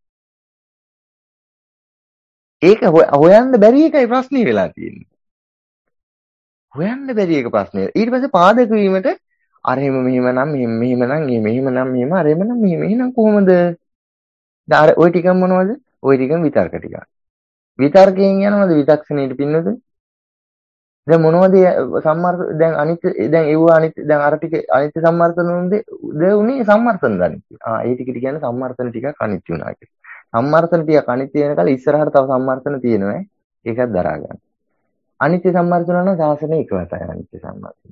ඒක හොයන්න බැරි එකයි ප්‍රශ්නේ වෙලා තියෙන්නේ. හොයන්න බැරි එක ප්‍රශ්නේ. ඊට පස්සේ පාදක වීමට අර එහෙම මෙහෙම නම් මෙහෙම මෙහෙම නම් මෙහෙම නම් මෙහෙම අර එහෙම නම් මෙහෙම එහෙනම් කොහොමද? දැන් අර ওই ටිකම මොනවද? ওই ටිකම විතර්ක ටික. විතර්කයෙන් යනවද විතක්ෂණයට පින්නද? දැන් මොනවද සම්මාර්ථ දැන් අනිත් දැන් ඒව අනිත් දැන් අර ටික අනිත්‍ය සම්මාර්ථන උනේ දේ උනේ සම්මාර්ථන දන්නේ. ආ ඒ ටික කියන්නේ සම්මාර්ථන ටිකක් අනිත්‍ය වුණා කියලා. සම්මර්ථන ටික අනිත්‍ය වෙනකල් ඉස්සරහට තව සම්මර්ථන තියෙනවා ඈ. ඒකත් දරා ගන්න. අනිත්‍ය සම්මර්ථන නම් සාසනය එකවතයි අනිත්‍ය සම්මර්ථන.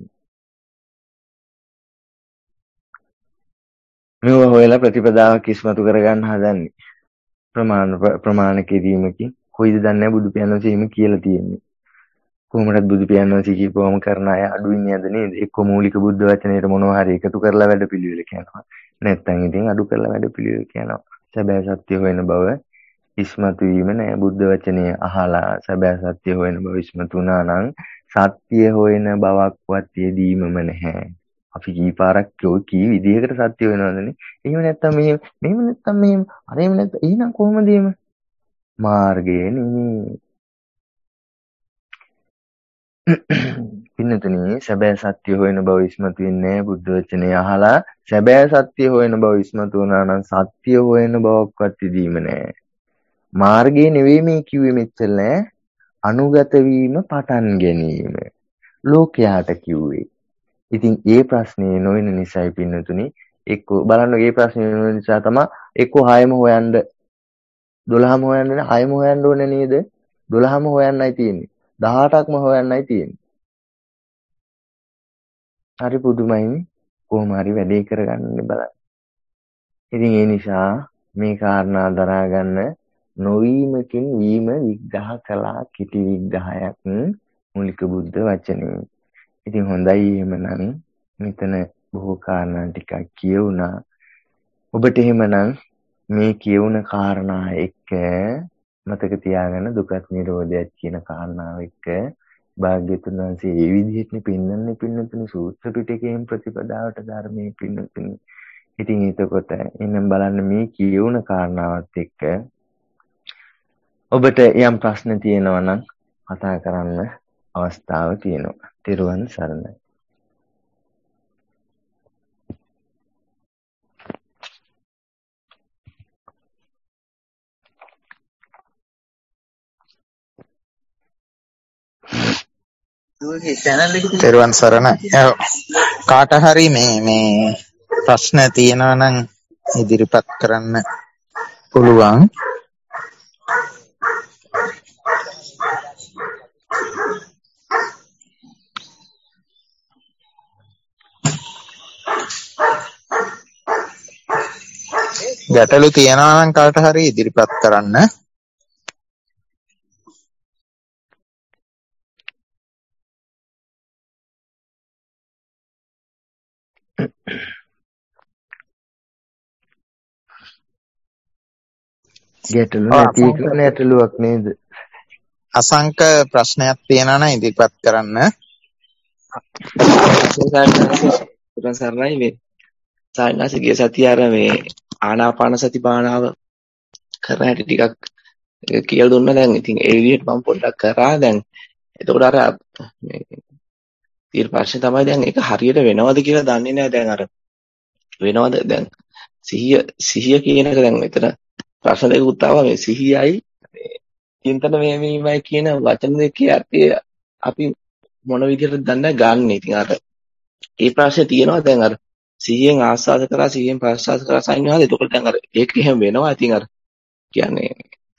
මේව හොයලා ප්‍රතිපදාවක් ඉස්මතු කරගන්න හදන්නේ. ප්‍රමාණ ප්‍රමාණ කිරීමකින් කොයිද දන්නේ බුදු පියාණන් එහෙම කියලා තියෙන්නේ. කොහොමද බුදු පියාණන් කියපුවම කරන අය අඩුයින් යද නේද? එක්ක මූලික බුද්ධ වචනයට මොනවා හරි එකතු කරලා වැඩ පිළිවෙල කියනවා. නැත්නම් ඉතින් අඩු කරලා වැඩ පිළිවෙල කියනවා. සැබෑ සත්‍ය හොයන බව ඉස්මතු වීම නෑ. බුද්ධ වචනේ අහලා සැබෑ සත්‍ය හොයන බව ඉස්මතු වුණා නම් සත්‍ය හොයන බවක්වත් යෙදීමම නැහැ. අපි කීපාරක් කී විදිහකට සත්‍ය වෙනවදනේ. එහෙම නැත්නම් මෙහෙම මෙහෙම නැත්නම් මෙහෙම අර එහෙම නැත්නම් එහෙනම් කොහොමද එහෙම? මාර්ගයේ නෙමෙයි. පින්නතුනි සැබෑ සත්‍ය හොයන බව ඉස්මතු වෙන්නේ බුද්ධ වචනේ අහලා සැබෑ සත්‍ය හොයන බව ඉස්මතු වුණා නම් සත්‍ය හොයන බවක්වත් ඉදීම නෑ. මාර්ගයේ නෙවෙයි මේ කිව්වේ මෙච්චර නෑ. අනුගත වීම පටන් ගැනීම. ලෝකයාට කිව්වේ. ඉතින් ඒ ප්‍රශ්නේ නොවන නිසායි පින්නතුනි එක්ක බලන්න ඒ ප්‍රශ්නේ නොවන නිසා තමයි එක්ක හයම හොයන්න දොළහම හොයන්න නේ හයම හොයන්න ඕනේ නේද? දොළහම හොයන්නයි තියෙන්නේ. දහඅටක්ම හොයන්නයි තියෙන්නේ. හරි පුදුමයිනේ. කොහොම හරි වැඩේ කරගන්න බලන්න. ඉතින් ඒ නිසා මේ කාරණා දරා ගන්න නොවීමකින් වීම විග්‍රහ කළා කිටි විග්‍රහයක් මූලික බුද්ධ වචනේ. ඉතින් හොඳයි එහෙමනම් මෙතන බොහෝ කාරණා ටිකක් කියවුණා. ඔබට එහෙමනම් මේ කියවුන කාරණා එක්ක මතක තියාගන්න දුක්ඛ නිරෝධයත් කියන කාරණාව එක්ක භාග්‍යතුන් වහන්සේ මේ විදිහටනේ පින්නන්නේ පින්නතුනි සූත්‍ර පිටකයෙන් ප්‍රතිපදාවට ධර්මයේ පින්නතුනි. ඉතින් එතකොට එනම් බලන්න මේ කියවුන කාරණාවත් එක්ක ඔබට යම් ප්‍රශ්න තියෙනවා නම් කතා කරන්න අවස්ථාව තියෙනවා. තෙරුවන් සරණයි. තෙරුවන් සරණයි. කාට හරි මේ මේ ප්‍රශ්න තියෙනවා නම් ඉදිරිපත් කරන්න පුළුවන්. ගැටලු තියෙනවා නම් කාට හරි ඉදිරිපත් කරන්න. ගැටලු නැති එක නැටලුවක් නේද? අසංක ප්‍රශ්නයක් තියෙනවා නම් ඉදිරිපත් කරන්න. සරණයි මේ සායනාසිකේ සතිය අර මේ ආනාපාන සති භාවනාව කරන හැටි ටිකක් කියලා දුන්නා. දැන් ඉතින් ඒ විදිහට මම පොඩ්ඩක් කරා. දැන් එතකොට අර මේ ඊට පස්සේ තමයි දැන් ඒක හරියට වෙනවද කියලා දන්නේ නැහැ. දැන් අර වෙනවද දැන් සිහිය සිහිය කියන එක දැන් මෙතන ප්‍රශ්න දෙකකුත් ආවා. මේ සිහියයි මේ චින්තන මෙහෙමයි කියන වචන දෙකේ අර්ථය අපි මොන විදිහටද දන්නේ ගන්න. ඉතින් අර ඒ ප්‍රශ්නේ තියෙනවා. දැන් අර සිහියෙන් ආස්වාද කරා සිහියෙන් ප්‍රසආස කරා සයින්වහද. එතකොට දැන් අර ඒක එහෙම වෙනවා. ඉතින් අර කියන්නේ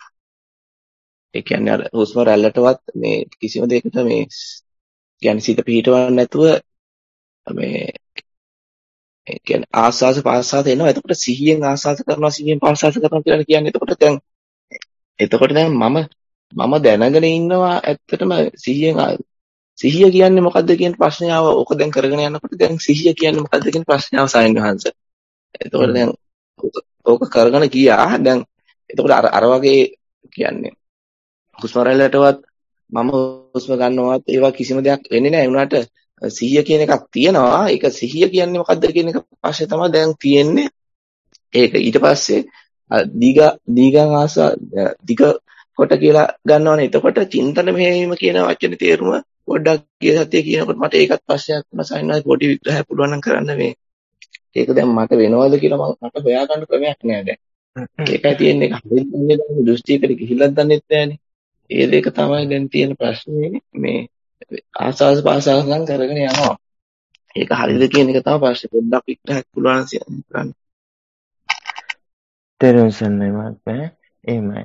ඒ කියන්නේ අර හුස්ම රැල්ලටවත් මේ කිසිම දෙයකට මේ කියන්නේ සිත පිහිටවන්න නැතුව මේ ඒ කියන්නේ ආස්වාද ප්‍රසආස එනවා. එතකොට සිහියෙන් ආස්වාද කරනවා සිහියෙන් ප්‍රසආස කරනවා කියලා කියන්නේ. එතකොට දැන් එතකොට දැන් මම මම දැනගෙන ඉන්නවා ඇත්තටම සිහියෙන් සිහිය කියන්නේ මොකද්ද කියන ප්‍රශ්නේ ආව. ඕක දැන් කරගෙන යනකොට දැන් සිහිය කියන්නේ මොකද්ද කියන ප්‍රශ්නේ ආව සායනහන්ස. එතකොට දැන් ඕක කරගෙන ගියා. දැන් එතකොට අර අර වගේ කියන්නේ හුස්ම රැල්ලටවත් මම හුස්ම ගන්නවත් ඒවා කිසිම දෙයක් වෙන්නේ නැහැ. උනාට සිහිය කියන එකක් තියෙනවා. ඒක සිහිය කියන්නේ මොකද්ද කියන එක ප්‍රශ්නේ තමයි දැන් තියෙන්නේ. ඒක ඊට පස්සේ දීග දීගං ආසා දීග කොට කියලා ගන්නවනේ. එතකොට චින්තන මෙහෙයීම කියන වචනේ තේරුම පොඩ්ඩක් ගිය සතියේ කියනකොට මට ඒකත් ප්‍රශ්නයක් වුණා. සයින්වයි පොඩි විග්‍රහයක් පුළුවන් නම් කරන්න මේ. ඒක දැන් මට වෙනවද කියලා මම මට හොයාගන්න ක්‍රමයක් නෑ දැන්. ඒකයි තියෙන්නේ. හරියට දෘෂ්ටියකට ගිහිල්ලක් දන්නෙත් නෑනේ. ඒ දෙක තමයි දැන් තියෙන ප්‍රශ්නේ. මේ ආසාස පාසාස නම් කරගෙන යනවා. ඒක හරියද කියන එක තමයි ප්‍රශ්නේ. පොඩ්ඩක් විග්‍රහයක් පුළුවන් කරන්න. තෙරුවන් සරණයි මහත්මයා. එහෙමයි.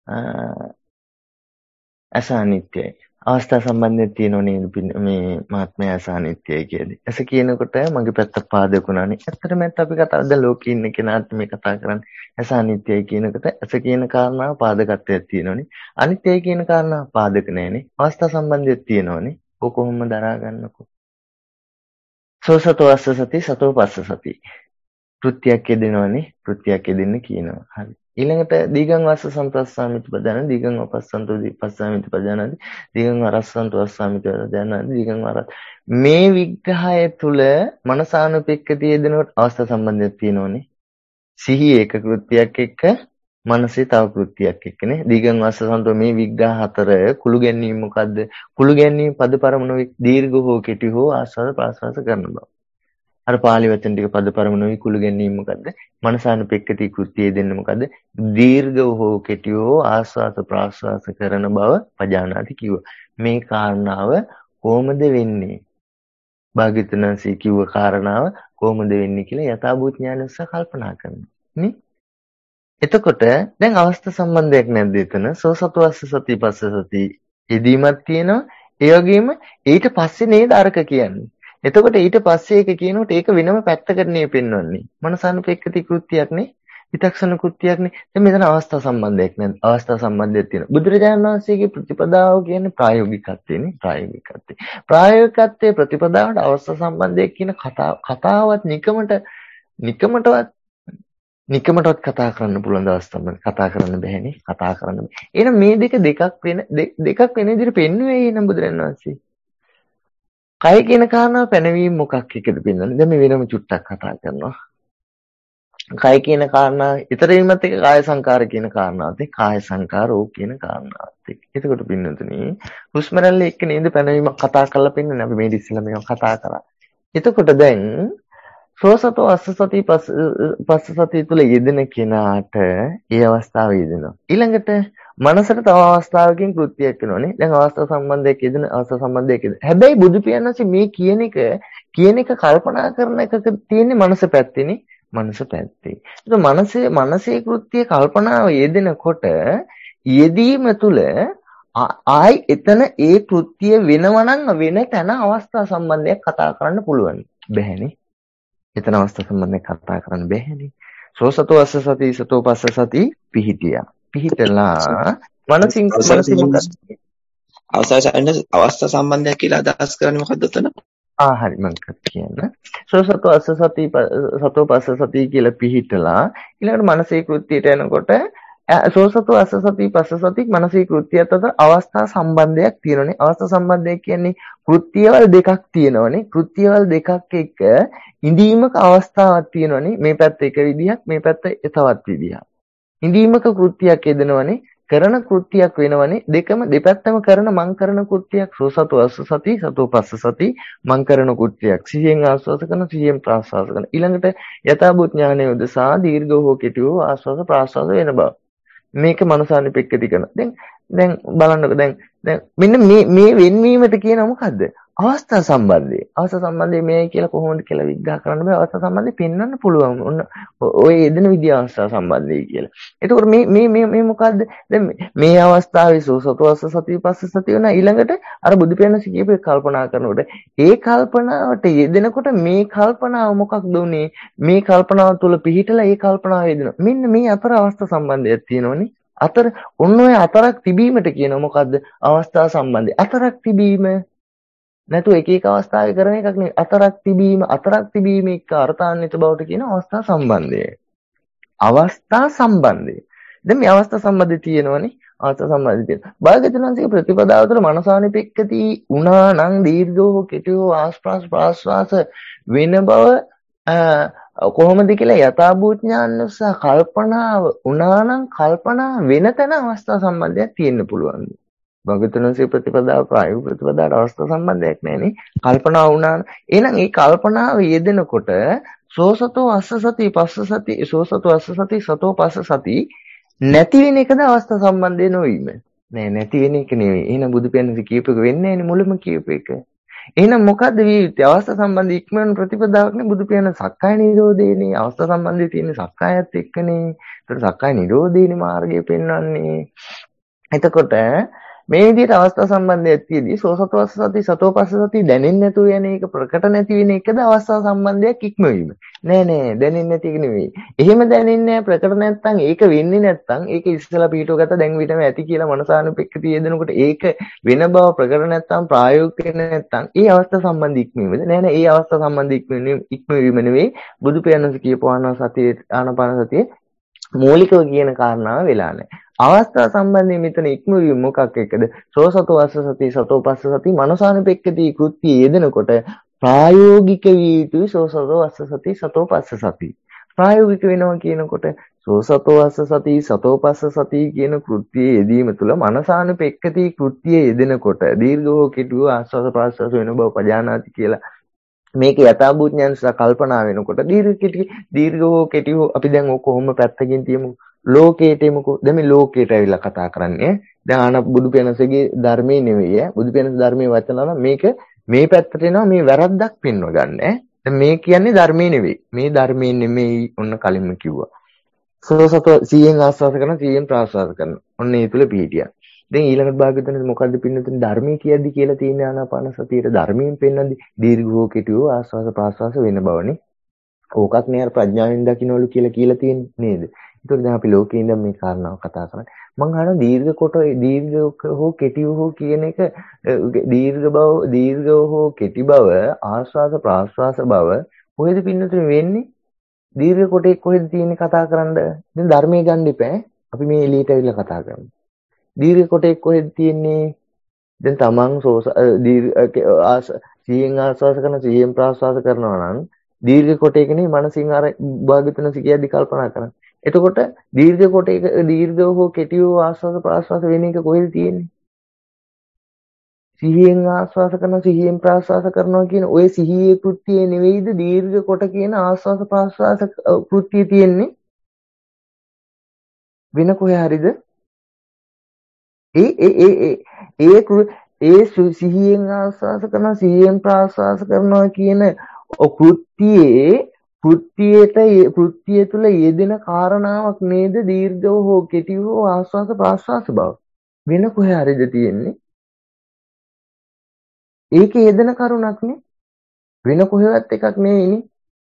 ඇස අනිත්‍යයි. අවස්ථා සම්බන්ධයෙන් තියෙනව නේද මේ මාත්මය ඇස අනිත්‍යයි කියන්නේ. ඇස කියනකොට මගේ පැත්ත පාදකුණානේ. ඇත්තටම අපි කතා දැන් ලෝකේ ඉන්න කෙනාට මේ කතා කරන්නේ ඇස අනිත්‍යයි කියනකොට ඇස කියන කාරණාව පාදකත්වයක් තියෙනවනේ. අනිත්‍යයි කියන කාරණාව පාදක නැහැනේ. අවස්ථා සම්බන්ධයක් තියෙනවනේ. ඔක කොහොම දරා ගන්නකො. සෝසතෝ අස්ස සති සතෝ පස්ස සති. කෘත්‍යයක් යෙදෙනවනේ. කෘත්‍යයක් යෙදෙන්න කියනවා. හරි. ඊළඟට දීගං වස්ස සම්පස්සාමිති පදන දීගං වපස්සන්තෝ දීපස්සාමිති පදනදී දීගං වරස්සන්තෝ වස්සාමිති පදනදී දීගං වර මේ විග්‍රහය තුල මනසානුපෙක්කතිය යෙදෙනකොට අවස්ථා සම්බන්ධයක් තියෙනෝනේ. සිහි ඒක කෘත්‍යයක් එක්ක මනසේ තව කෘත්‍යයක් එක්කනේ. දීගං වස්ස සම්පස්සන්තෝ මේ විග්‍රහ හතර කුළු ගැනීම මොකද්ද? කුළු ගැනීම පද පරමුණු දීර්ඝ හෝ කෙටි හෝ ආස්වාද ප්‍රාස්වාද කරන බව. අර පාලි වචන ටික පද පරමුණු විකුළු ගැනීම මොකද්ද? මනසානුපෙක්කති කෘත්‍යය දෙන්නේ මොකද්ද? දීර්ඝ හෝ කෙටි හෝ ආස්වාස ප්‍රාස්වාස කරන බව පජානාති කිව්වා. මේ කාරණාව කොහොමද වෙන්නේ? භාග්‍යවතුන්සේ කිව්ව කාරණාව කොහොමද වෙන්නේ කියලා යථාභූත ඥාන උස්ස කල්පනා කරනවා. නේ? එතකොට දැන් අවස්ථා සම්බන්ධයක් නැද්ද එතන? සෝසතු අස්ස සති පස්ස සති යෙදීමක් තියෙනවා. ඒ වගේම ඊට පස්සේ නේද අරක කියන්නේ. එතකොට ඊට පස්සේ ඒක කියනකොට ඒක වෙනම පැත්තකට නේ පෙන්වන්නේ. මනසානුපෙක්කති කෘත්‍යයක්නේ, විතක්ෂණ කෘත්‍යයක්නේ. දැන් මෙතන අවස්ථා සම්බන්ධයක් නේද? අවස්ථා සම්බන්ධයක් තියෙනවා. බුදුරජාණන් වහන්සේගේ ප්‍රතිපදාව කියන්නේ ප්‍රායෝගිකත්වයනේ, ප්‍රායෝගිකත්වය. ප්‍රායෝගිකත්වයේ ප්‍රතිපදාවට අවස්ථා සම්බන්ධයක් කියන කතාව කතාවත් නිකමට නිකමටවත් නිකමටවත් කතා කරන්න පුළුවන් දවස් තමයි. කතා කරන්න බැහැනේ. කතා කරන්න බෑ. එහෙනම් මේ දෙක දෙකක් වෙන දෙකක් වෙන විදිහට පෙන්වුවේ නම් බුදුරජාණන් වහන්සේ. කය කියන කාරණාව පැනවීම මොකක් එකද පෙන්වන්නේ? දැන් මේ වෙනම චුට්ටක් කතා කරනවා. කය කියන කාරණාව ඊතර වීමත් එක්ක කාය සංකාර කියන කාරණාවත් එක්ක කාය සංකාරෝ කියන කාරණාවත් එක්ක. එතකොට පින්නතුනේ හුස්ම රැල්ල එක්ක නේද පැනවීමක් කතා කරලා පෙන්නන්නේ. අපි මේ ඉස්සෙල්ලා මේක කතා කරා. එතකොට දැන් සෝසතෝ අස්ස සති පස්ස සති තුල යෙදෙන කෙනාට ඒ අවස්ථාව යෙදෙනවා. ඊළඟට මනසට තව අවස්ථාවකින් කෘත්‍යයක් වෙනවනේ. දැන් අවස්ථා සම්බන්ධයක් යෙදෙන අවස්ථා සම්බන්ධයක් යෙදෙන. හැබැයි බුදු පියාණන්සේ මේ කියන එක කියන එක කල්පනා කරන එකක තියෙන්නේ මනස පැත්තේනේ. මනස පැත්තේ. ඒක මනසේ මනසේ කෘත්‍ය කල්පනාව යෙදෙනකොට යෙදීම තුල ආයි එතන ඒ කෘත්‍ය වෙනවා නම් වෙන තැන අවස්ථා සම්බන්ධයක් කතා කරන්න පුළුවන්. බැහැනේ. එතන අවස්ථා සම්බන්ධයෙන් කතා කරන්න බැහැනේ. සෝසතෝ අස්ස සති සතෝ පස්ස සති පිහිටියා. පිහිටලා මනසින් මනසින් මොකක්ද? අවස්ථා සම්බන්ධයක් කියලා අදහස් කරන්නේ මොකද්ද උතන? ආ හරි මම කියන්න. සෝසතෝ අස්ස සති සතෝ පස්ස සති කියලා පිහිටලා ඊළඟට මනසේ කෘත්‍යයට එනකොට සෝසතෝ අස්ස සති පස්ස සති මනසේ කෘත්‍යයත් අතර අවස්ථා සම්බන්ධයක් තියෙනනේ. අවස්ථා සම්බන්ධය කියන්නේ කෘත්‍යවල දෙකක් තියෙනවනේ. කෘත්‍යවල දෙකක් එක්ක ඉඳීමක අවස්ථාවක් තියෙනවනේ. මේ පැත්ත එක විදිහක්, මේ පැත්ත තවත් විදිහක්. ඉඳීමක කෘත්‍යයක් යෙදෙනවනේ. කරන කෘත්‍යයක් වෙනවනේ. දෙකම දෙපැත්තම කරන මං කරන කෘත්‍යයක් සෝසතෝ අස්ස සති සතෝ පස්ස සති මං කරන කෘත්‍යයක්. සිහියෙන් ආස්වාද කරන සිහියෙන් ප්‍රාස්වාද කරන. ඊළඟට යථාභූත ඥානය උදෙසා දීර්ඝ හෝ කෙටි හෝ ආස්වාද ප්‍රාස්වාද වෙන බව. මේක මනසානුපෙක්කති කරන. දැන් දැන් බලන්නකො දැන් දැන් මෙන්න මේ මේ වෙන්වීමට කියන මොකද්ද? අවස්ථා සම්බන්ධය. අවස්ථා සම්බන්ධය මේයි කියලා කොහොමද කියලා විග්‍රහ කරන්න බෑ. අවස්ථා සම්බන්ධය පෙන්වන්න පුළුවන්. ඔන්න ඔය යෙදෙන විදිය අවස්ථා සම්බන්ධය කියලා. එතකොට මේ මේ මේ මේ මොකද්ද? දැන් මේ අවස්ථාවේ සෝසතෝ අස්ස සති පස්ස සති වෙන ඊළඟට අර බුදු පියාණන් කියපේ කල්පනා කරනකොට ඒ කල්පනාවට යෙදෙනකොට මේ කල්පනාව මොකක්ද උනේ? මේ කල්පනාව තුළ පිහිටලා ඒ කල්පනාව යෙදෙනවා. මෙන්න මේ අතර අවස්ථා සම්බන්ධයක් තියෙනවනේ. අතර ඔන්න ඔය අතරක් තිබීමට කියනවා මොකද්ද? අවස්ථා සම්බන්ධය. අතරක් තිබීම නැතු එක එක අවස්ථාවේ කරන එකක් නෙවෙයි. අතරක් තිබීම අතරක් තිබීම එක්ක අර්ථාන්විත බවට කියන අවස්ථා සම්බන්ධය. අවස්ථා සම්බන්ධය. දැන් මේ අවස්ථා සම්බන්ධය තියෙනවනේ. අවස්ථා සම්බන්ධය තියෙනවා. භාග්‍යවතුන්ගේ ප්‍රතිපදාව තුළ මනසානිපෙක්කති උනා නම් දීර්ඝව කෙටිව ආස්වාස් ප්‍රාස්වාස වෙන බව කොහොමද කියලා යථාභූත ඥාන නිසා කල්පනාව උනා නම් කල්පනා වෙන තැන අවස්ථා සම්බන්ධයක් තියෙන්න පුළුවන්. භාග්‍යවතුන්ගේ ප්‍රතිපදාව ප්‍රායෝගික ප්‍රතිපදාවට අවස්ථා සම්බන්ධයක් නැහැනේ. කල්පනාව වුණා. එහෙනම් ඒ කල්පනාව යෙදෙනකොට සෝසතෝ අස්ස සති පස්ස සති සෝසතෝ අස්ස සති සතෝ පස්ස සති නැති වෙන එකද අවස්ථා සම්බන්ධය නොවීම. නෑ නැති වෙන එක නෙවෙයි. එහෙනම් බුදු පියාණන් කියපු එක වෙන්නේ නැහැනේ මුලම කියපු එක. එහෙනම් මොකද්ද විය යුත්තේ? අවස්ථා සම්බන්ධ ඉක්මන ප්‍රතිපදාවක්නේ බුදු පියාණන් සක්කාය නිරෝධේනේ. අවස්ථා සම්බන්ධයේ තියෙන සක්කායත් එක්කනේ. ඒකට සක්කාය නිරෝධේනේ මාර්ගය පෙන්වන්නේ. එතකොට මේ විදිහට අවස්ථා සම්බන්ධයක් තියෙදි සෝසතවස්ස සති සතෝපස්ස සති දැනෙන්නේ නැතුව යන එක ප්‍රකට නැති වෙන එකද අවස්ථා සම්බන්ධයක් ඉක්මවීම. නෑ නෑ දැනෙන්නේ නැති එක නෙවෙයි. එහෙම දැනෙන්නේ ප්‍රකට නැත්තම් ඒක වෙන්නේ නැත්තම් ඒක ඉස්සලා පීඨව ගත දැන් විතරම ඇති කියලා මනසානුපෙක්කතිය යෙදෙනකොට ඒක වෙන බව ප්‍රකට නැත්තම් ප්‍රායෝගික නැත්තම් ඒ අවස්ථා සම්බන්ධ ඉක්මවීමද? නෑ නෑ ඒ අවස්ථා සම්බන්ධ ඉක්මවීම ඉක්මවීම නෙවෙයි බුදු පියාණන් කියපු ආනාපාන සතියේ ආනාපාන සතියේ මූලිකව කියන කාරණාව වෙලා නැහැ. අවස්ථා සම්බන්ධයෙන් මෙතන ඉක්මවීම මොකක් එක්කද? සෝසතෝ අස්ස සති සතෝ පස්ස සති මනසානුපෙක්කති කෘත්‍ය යෙදෙනකොට ප්‍රායෝගික විය යුතුයි සෝසතෝ අස්ස සති සතෝ පස්ස සති. ප්‍රායෝගික වෙනවා කියනකොට සෝසතෝ අස්ස සති සතෝ පස්ස සති කියන කෘත්‍යයේ යෙදීම තුළ මනසානුපෙක්කති කෘත්‍යයේ යෙදෙනකොට දීර්ඝව කෙටුව ආස්වාද ප්‍රාස්වාද වෙන බව පජානාති කියලා මේක යථාභූත ඥාන නිසා කල්පනා වෙනකොට දීර්ඝ කෙටි දීර්ඝ හෝ කෙටි හෝ අපි දැන් ඔක කොහොම පැත්තකින් තියමු ලෝකේට එමුකෝ දැන් මේ ලෝකේට ඇවිල්ලා කතා කරන්නේ දැන් ආන බුදු පියාණන්සේගේ ධර්මයේ නෙවෙයි ඈ බුදු පියාණන්ගේ ධර්මයේ වචන නම් මේක මේ පැත්තට එනවා මේ වැරද්දක් පෙන්ව ගන්න ඈ දැන් මේ කියන්නේ ධර්මයේ නෙවෙයි මේ ධර්මයේ නෙමෙයි ඔන්න කලින්ම කිව්වා සෝසත සීයෙන් ආස්වාද කරන සීයෙන් ප්‍රාස්වාද කරන ඔන්න ඒ තුල පිහිටියා දැන් ඊළඟට භාග්‍යවතුන් මොකද්ද පින්නතුන් ධර්මයේ කියද්දි කියලා තියෙන ආනාපාන සතියේ ධර්මයෙන් පෙන්වන්නේ දීර්ඝෝ කෙටිවෝ ආස්වාද ප්‍රාස්වාස වෙන බවනේ. ඕකක් නේ අර ප්‍රඥාවෙන් දකින්නවලු කියලා කියලා තියෙන්නේ නේද? ඒකෝ දැන් අපි ලෝකේ ඉඳන් මේ කාරණාව කතා කරන්නේ. මං අහනවා දීර්ඝ කොට දීර්ඝ හෝ කෙටිව හෝ කියන එක දීර්ඝ බව දීර්ඝ හෝ කෙටි බව ආස්වාද ප්‍රාස්වාස බව කොහෙද පින්නතුන් වෙන්නේ? දීර්ඝ කොටේ කොහෙද තියෙන්නේ කතා කරන්න? දැන් ධර්මයේ ගන්න ඉපෑ. අපි මේ එළියට ඇවිල්ලා කතා කරමු. දීර්ඝ කොටේ කොහෙද තියෙන්නේ? දැන් තමන් සෝස දීර්ඝ සීයෙන් ආස්වාස කරන සීයෙන් ප්‍රාස්වාස කරනවා නම් දීර්ඝ කොටේකනේ මනසින් අර භාග්‍යතුන් සිකියද්දි කල්පනා කරන්නේ. එතකොට දීර්ඝ කොටේක දීර්ඝව හෝ කෙටිව ආස්වාස ප්‍රාස්වාස වෙන එක කොහෙද තියෙන්නේ? සිහියෙන් ආස්වාස කරන සිහියෙන් ප්‍රාස්වාස කරනවා කියන ওই සිහියේ කෘත්‍යය නෙවෙයිද දීර්ඝ කොට කියන ආස්වාස ප්‍රාස්වාස කෘත්‍යය තියෙන්නේ? වෙන කොහේ හරිද? ඒ ඒ ඒ ඒ ඒ සිහියෙන් ආස්වාස කරනවා සිහියෙන් ප්‍රාස්වාස කරනවා කියන කෘත්‍යයේ කෘත්‍යයට කෘත්‍යය තුල යෙදෙන කාරණාවක් නේද දීර්ඝව හෝ කෙටිව හෝ ආස්වාස ප්‍රාස්වාස බව වෙන කොහේ හරිද තියෙන්නේ ඒකේ යෙදෙන කරුණක් නේ වෙන කොහෙවත් එකක් නෙවෙයිනේ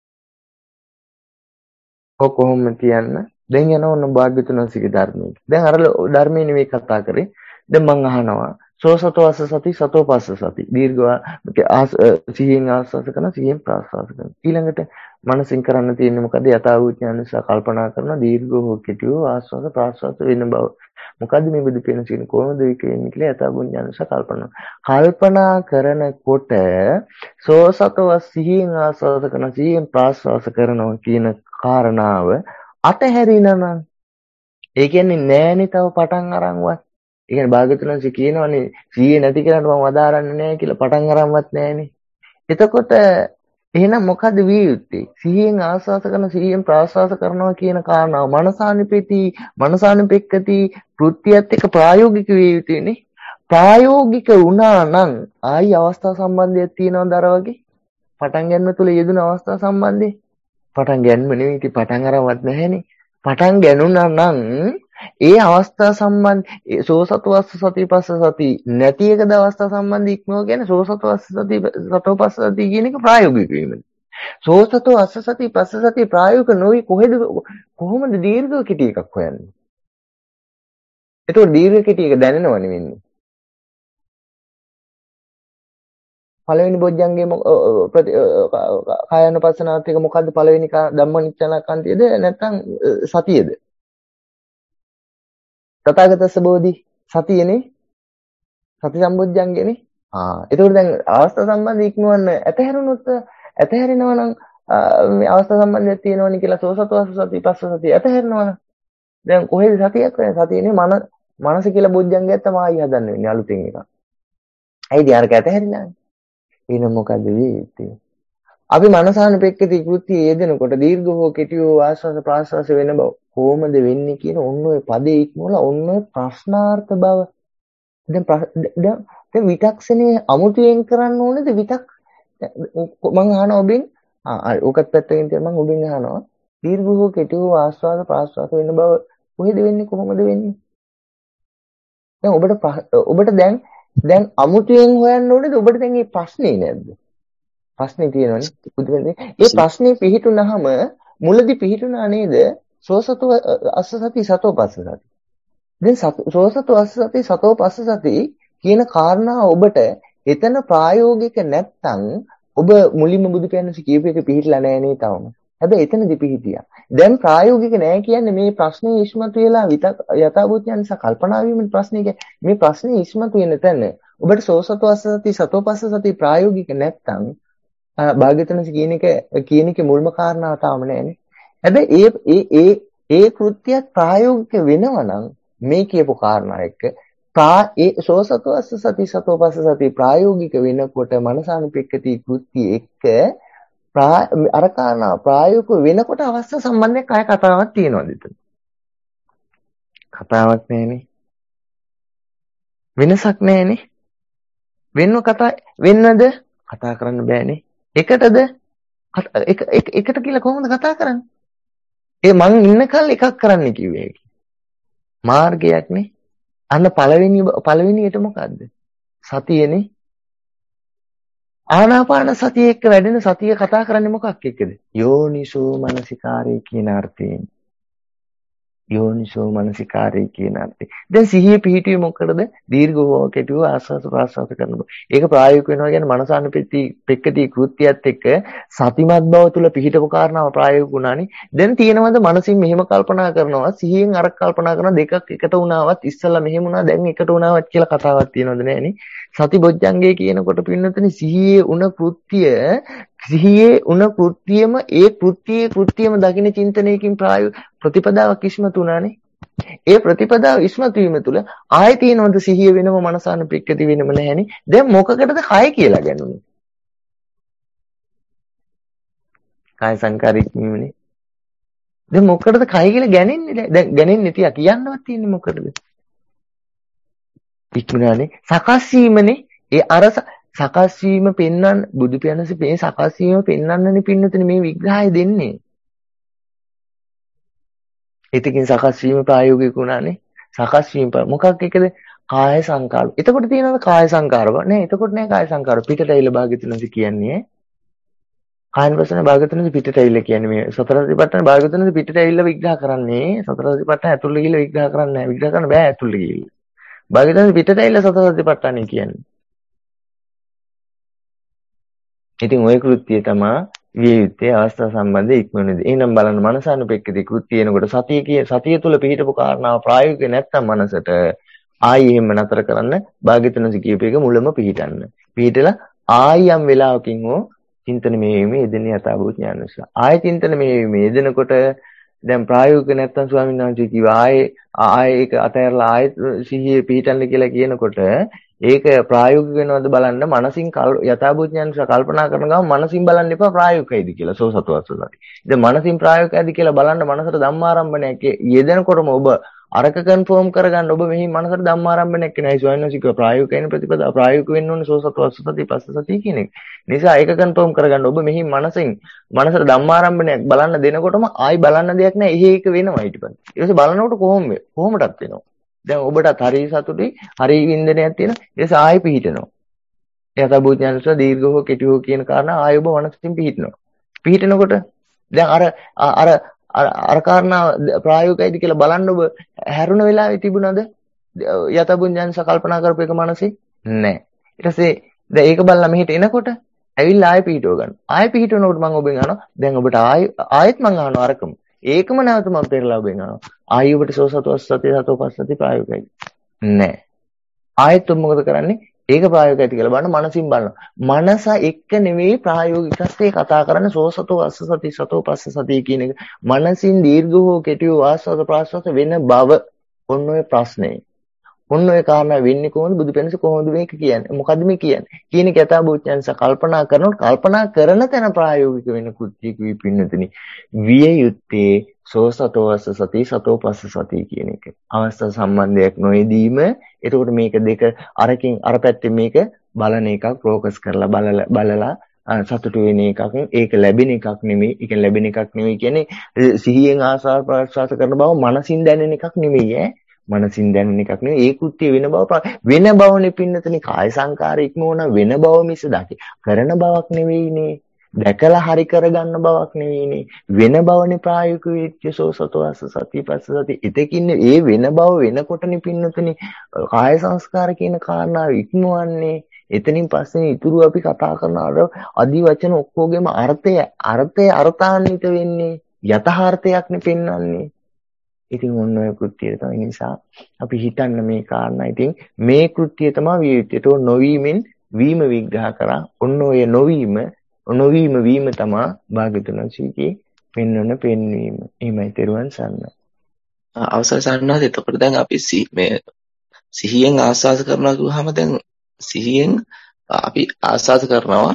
ඔක කොහොම කියන්න දැන් යනවා ඔන්න භාග්‍යතුන්සේගේ ධර්මයේ. දැන් අර ධර්මයේ නෙවෙයි කතා කරේ. දැන් මං අහනවා සෝසතෝ අස්ස සති සතෝ පස්ස සති. දීර්ඝ සිහියෙන් ආස්වාස කරන සිහියෙන් ප්‍රාස්වාස කරන. ඊළඟට මනසින් කරන්න තියෙන්නේ මොකද? යථාභූත ඥාන නිසා කල්පනා කරන දීර්ඝ හෝ කෙටිව ආස්වාස ප්‍රාස්වාස වෙන බව. මොකද්ද මේ බුදු පියාණන් කියන කොහොමද ඒක වෙන්නේ කියලා යථාභූත ඥාන නිසා කල්පනා. කල්පනා කරනකොට සෝසතෝ සිහියෙන් ආස්වාස කරන සිහියෙන් ප්‍රාස්වාස කරනවා කියන කාරණාව අතහැරිනනම් ඒ කියන්නේ නෑනේ තව පටන් අරන්වත්. ඒ කියන්නේ භාග්‍යතුන්සේ කියනවනේ සීයේ නැති කෙනාට මම වදාරන්නේ නෑ කියලා පටන් අරන්වත් නෑනේ. එතකොට එහෙනම් මොකද විය යුත්තේ? සිහියෙන් ආස්වාස කරන සිහියෙන් ප්‍රාස්වාස කරනවා කියන කාරණාව මනසානිපෙති මනසානිපෙක්කති කෘත්‍යයත් එක්ක ප්‍රායෝගික විය යුතුනේ. ප්‍රායෝගික වුණා නම් ආයි අවස්ථා සම්බන්ධයක් තියෙනවද අර වගේ? පටන් ගන්න තුල යෙදුන අවස්ථා සම්බන්ධේ පටන් ගන්නම නෙවෙයි ඉතින් පටන් අරවත් නැහැනේ. පටන් ගන්නුනා නම් ඒ අවස්ථා සම්බන්ධ සෝසතෝ අස්ස සති පස්ස සති නැති එකද අවස්ථා සම්බන්ධ ඉක්මව කියන්නේ සෝසතෝ අස්ස සති සතෝ පස්ස සති කියන එක ප්‍රායෝගික වීමද. සෝසතෝ අස්ස සති පස්ස සති ප්‍රායෝගික නොවි කොහෙද කොහොමද දීර්ඝ කෙටි එකක් හොයන්නේ? ඒතකොට දීර්ඝ කෙටි එක දැනෙනව නෙවෙන්නේ. පළවෙනි බොජ්ජංගේ කායानुපස්සනාවත් එක මොකද්ද පළවෙනි ධම්මනිච්චනකන්තියද නැත්නම් සතියද? තථාගතස්ස බෝධි සතියනේ සති සම්බොජ්ජංගේනේ. ආ ඒකෝට දැන් අවස්ථා සම්බන්ධ ඉක්මවන්න ඇතහැරුණොත් ඇතහැරෙනවා නම් මේ අවස්ථා සම්බන්ධයක් තියෙනවනේ කියලා සෝසතෝ සති පස්ස සති ඇතහැරෙනවා. දැන් කොහෙද සතියක් වෙන්නේ? සතියනේ මන මනස කියලා බොජ්ජංගයක් තමයි ආයි හදන්න වෙන්නේ අලුතෙන් එකක්. ඇයිද අරක ඇතහැරිලා? එහෙනම් මොකද වෙන්නේ? අපි මනසානුපෙක්කති කෘත්‍ය යෙදෙනකොට දීර්ඝ හෝ කෙටි හෝ ආස්වාස ප්‍රාස්වාස වෙන බව කොහොමද වෙන්නේ කියන ඔන්න ඔය පදේ ඉක්මවලා ඔන්න ඔය ප්‍රශ්නාර්ථ බව දැන් දැන් දැන් විතක්ෂණේ අමුතුවෙන් කරන්න ඕනේද විතක් මම අහනවා ඔබෙන් ආ ඔකත් පැත්තකින් තියලා මම ඔබෙන් අහනවා දීර්ඝ හෝ කෙටි හෝ ආස්වාද ප්‍රාස්වාද වෙන බව කොහෙද වෙන්නේ කොහොමද වෙන්නේ දැන් ඔබට ඔබට දැන් දැන් අමුතුවෙන් හොයන්න ඕනේද ඔබට දැන් මේ ප්‍රශ්නේ නැද්ද ප්‍රශ්නේ තියෙනවනේ බුදුරජාණන් ඒ ප්‍රශ්නේ පිළිතුනහම මුලදී පිළිතුනා නේද සෝසතු අස්ස සති සතෝ පස්ස සති දැන් සෝසතු අස්ස සති සතෝ පස්ස සති කියන කාරණා ඔබට එතන ප්‍රායෝගික නැත්තම් ඔබ මුලින්ම බුදු පියාණන්සේ කියපු එක පිළිහිලා නැහැ නේ තවම හැබැයි එතනදී පිළිහිටියා දැන් ප්‍රායෝගික නැහැ කියන්නේ මේ ප්‍රශ්නේ ඉස්මතු වෙලා යථාභූත ඥාන නිසා කල්පනා වීමේ ප්‍රශ්නේ මේ ප්‍රශ්නේ ඉස්මතු වෙන තැන ඔබට සෝසතු අස්ස සති සතෝ පස්ස සති ප්‍රායෝගික නැත්තම් භාග්‍යවතුන්සේ කියන එක කියන එකේ මුල්ම කාරණාව තාම නැහැනේ. හැබැයි ඒ ඒ ඒ ඒ කෘත්‍යයක් ප්‍රායෝගික වෙනවා නම් මේ කියපු කාරණා එක්ක ප්‍රා ඒ සෝසතු අස්ස සති සතෝ පස්ස සති ප්‍රායෝගික වෙනකොට මනසානුපෙක්කති කෘත්‍ය එක්ක අර කාරණා ප්‍රායෝගික වෙනකොට අවස්ථා සම්බන්ධයක් ආය කතාවක් තියෙනවද එතන? කතාවක් නැහැනේ. වෙනසක් නැහැනේ. වෙනව කතා වෙන්නද? කතා කරන්න බෑනේ. එකටද එක එකට කියලා කොහොමද කතා කරන්නේ? ඒ මං ඉන්නකල් එකක් කරන්න කිව්වේ ඒක. මාර්ගයක් නේ. අන්න පළවෙනි පළවෙනියට මොකද්ද? සතියනේ. ආනාපාන සතිය එක්ක වැඩෙන සතිය කතා කරන්නේ මොකක් එක්කද? යෝනිසෝ මනසිකාරය කියන අර්ථයෙන්. යෝනිසෝ මනසිකාරය කියන අර්ථයෙන්. දැන් සිහිය පිහිටුවේ මොකටද? දීර්ඝ හෝ කෙටි හෝ ආස්වාද ප්‍රාස්වාද කරනවා. ඒක ප්‍රායෝගික වෙනවා කියන්නේ මනසානුපෙක්ති පෙක්කති කෘත්‍යයත් එක්ක සතිමත් බව තුල පිහිටපු කාරණාව ප්‍රායෝගික වුණානේ. දැන් තියෙනවද මනසින් මෙහෙම කල්පනා කරනවා සිහියෙන් අර කල්පනා කරන දෙකක් එකට වුණාවත් ඉස්සෙල්ලා මෙහෙම වුණා දැන් එකට වුණාවත් කියලා කතාවක් තියෙනවද නැහනේ. සති බොජ්ජංගේ කියනකොට පින්නතනේ සිහියේ උන කෘත්‍ය සිහියේ උන කෘත්‍යම ඒ කෘත්‍යයේ කෘත්‍යම දකින්න චින්තනයකින් ප්‍රායෝගික ප්‍රතිපදාවක් ඉස්මතු වුණානේ. ඒ ප්‍රතිපදාව ඉස්මතු වීම තුළ ආයෙ තියෙනවද සිහිය වෙනම මනසානුපෙක්කති වෙනම නැහැනේ. දැන් මොකකටද කය කියලා ගන්නුනේ? කාය සංකාරිකීමනේ. දැන් මොකකටද කය කියලා ගන්නේ? දැන් ගන්නේ තියා කියන්නවත් තියෙන්නේ මොකටද? ඉක්මනනේ සකස් වීමනේ. ඒ අර සකස් වීම පෙන්වන්න බුදු පියාණන්සේ මේ සකස් වීම පෙන්වන්නනේ පින්නතුනේ මේ විග්‍රහය දෙන්නේ. ඒතකින් සකස් වීම ප්‍රායෝගික වුණානේ. සකස් වීම මොකක් එකද? කාය සංකාර. එතකොට තියෙනවද කාය සංකාර? නෑ එතකොට නෑ කාය සංකාර. පිටට ඇවිල්ලා භාග්‍යතුන්සේ කියන්නේ කායන වසන භාග්‍යතුන්සේ පිටට ඇවිල්ලා කියන්නේ මේ සතර සතිපට්ඨාන භාග්‍යතුන්සේ පිටට ඇවිල්ලා විග්‍රහ කරන්නේ සතර සතිපට්ඨාන ඇතුළේ ගිහිල්ලා විග්‍රහ කරන්නේ නෑ. විග්‍රහ කරන්න බෑ ඇතුළේ ගිහිල්ලා. භාග්‍යතුන්සේ පිටට ඇවිල්ලා සතර සතිපට්ඨාන කියන්නේ. ඉතින් ওই කෘත්‍යය තමයි විය යුත්තේ අවස්ථා සම්බන්ධ ඉක්මනදී. එහෙනම් බලන්න මනසානුපෙක්කදී කෘත්‍ය එනකොට සතිය කිය සතිය තුල පිහිටපු කාරණාව ප්‍රායෝගික නැත්තම් මනසට ආයි එහෙම නතර කරන්න භාග්‍යතුන්සේ කියපු එක මුලම පිහිටන්න. පිහිටලා ආයි යම් වෙලාවකින් හෝ චින්තන මෙහෙයීමේ යෙදෙන යථාභූත ඥාන නිසා. ආයි චින්තන මෙහෙයීමේ යෙදෙනකොට දැන් ප්‍රායෝගික නැත්තම් ස්වාමීන් වහන්සේ කිව්වා ආයේ ආයේ ඒක අතහැරලා ආයෙත් සිහියේ පිහිටන්න කියලා කියනකොට ඒක ප්‍රායෝගික වෙනවද බලන්න මනසින් යථාභූත ඥාන නිසා කල්පනා කරන ගමන් මනසින් බලන්න එපා ප්‍රායෝගිකයිද කියලා සෝසතුවස්සසති. ඉතින් මනසින් ප්‍රායෝගිකයිද කියලා බලන්න මනසට ධම්මාරම්භණයක් යෙදෙනකොටම ඔබ අරක කන්ෆර්ම් කරගන්න ඔබ මෙහි මනසට ධම්මාරම්භණයක් නෑ ස්වයංසික ප්‍රායෝගිකයින ප්‍රතිපදා ප්‍රායෝගික වෙන්න ඕනේ සෝසතුවස්සසති පස්සසති කියන එක. නිසා ඒක කන්ෆර්ම් කරගන්න ඔබ මෙහි මනසින් මනසට ධම්මාරම්භණයක් බලන්න දෙනකොටම ආයි බලන්න දෙයක් නෑ. එහෙ ඒක වෙනවා ඊට පස්සේ. ඊට පස්සේ බලනකොට කොහොම කොහොමදත් වෙනවා. දැන් ඔබටත් හරි සතුටුයි හරි වින්දනයක් තියෙනවා. ඊට ආයෙ පිහිටනවා. යථාභූත ඥානස දීර්ඝ හෝ කෙටි හෝ කියන කාරණා ආයෙ ඔබ මනසින් පිහිටනවා. පිහිටනකොට දැන් අර අර අර කාරණා ප්‍රායෝගිකයිද කියලා බලන්න ඔබ හැරුණ වෙලාවේ තිබුණාද? යථාභූත ඥානස කල්පනා කරපු එක මනසේ නැහැ. ඊට පස්සේ දැන් ඒක බලලා මෙහෙට එනකොට ඇවිල්ලා ආයෙ පිහිටව ගන්න. ආයෙ පිහිටවනකොට මම ඔබෙන් අහනවා දැන් ඔබට ආයෙ ආයෙත් මම අහනවා අරකම. ඒකම නැවත මම පෙරලා ඔබෙන් අහනවා. ආයෙ ඔබට සෝසතුවස්සති සතෝ පස්සති ප්‍රායෝගිකයිද? නැහැ. ආයෙත් ඔබ මොකද කරන්නේ? ඒක ප්‍රායෝගිකයිද කියලා බලන්න මනසින් බලනවා. මනස එක්ක නෙවෙයි ප්‍රායෝගිකස්සේ කතා කරන්නේ සෝසතෝ අස්සසති සතෝ පස්සසති කියන එක. මනසින් දීර්ඝ හෝ කෙටි හෝ ආස්වාද ප්‍රාස්වාද වෙන බව ඔන්න ඔය ප්‍රශ්නේ. මොන ඔය කාරණා වෙන්නේ කොහොමද? බුදු පෙනස කොහොමද මේක කියන්නේ? මොකද්ද මේ කියන්නේ? කියන එක යථාභූතයන්ස කල්පනා කරනකොට කල්පනා කරන තැන ප්‍රායෝගික වෙන කෘත්‍යයක විපින්නතුනි. විය යුත්තේ සෝසතෝ අස්ස සති සතෝ පස්ස සති කියන එක. අවස්ථා සම්බන්ධයක් නොයදීම එතකොට මේක දෙක අරකින් අර පැත්තේ මේක බලන එකක් ફોકસ කරලා බලලා බලලා සතුටු වෙන එකක්. ඒක ලැබෙන එකක් නෙමෙයි. ඒක ලැබෙන එකක් නෙමෙයි කියන්නේ සිහියෙන් ආසාව ප්‍රසවාස කරන බව මනසින් දැනෙන එකක් නෙමෙයි ඈ. මනසින් දැනෙන එකක් නෙවෙයි. ඒ කෘත්‍ය වෙන බව වෙන බවනේ පින්නතනේ කාය සංකාර ඉක්මවන වෙන බව මිස දකි. කරන බවක් නෙවෙයිනේ. දැකලා හරි කරගන්න බවක් නෙවෙයිනේ. වෙන බවනේ ප්‍රායෝගික වෙච්ච සෝසතෝ අස්ස සති පස්ස සති. එතකින් ඒ වෙන බව වෙනකොටනේ පින්නතනේ කාය සංස්කාර කියන කාරණාව ඉක්මවන්නේ. එතනින් පස්සේ ඉතුරු අපි කතා කරන අර අදි වචන ඔක්කොගෙම අර්ථය අර්ථය අර්ථාන්විත වෙන්නේ. යථාර්ථයක්නේ පෙන්වන්නේ. ඉතින් ඔන්න ඔය කෘත්‍යය තමයි නිසා අපි හිතන්න මේ කාරණා. ඉතින් මේ කෘත්‍යය තමයි විය යුත්තේ. ඒක නොවීමෙන් වීම විග්‍රහ කරා. ඔන්න ඔය නොවීම නොවීම වීම තමයි භාග්‍යතුන් වහන්සේගේ පෙන්වන පෙන්වීම. එහෙමයි තෙරුවන් සරණයි. අවසර සන්නාද එතකොට දැන් අපි මේ සිහියෙන් ආස්වාද කරනවා කිව්වහම දැන් සිහියෙන් අපි ආස්වාද කරනවා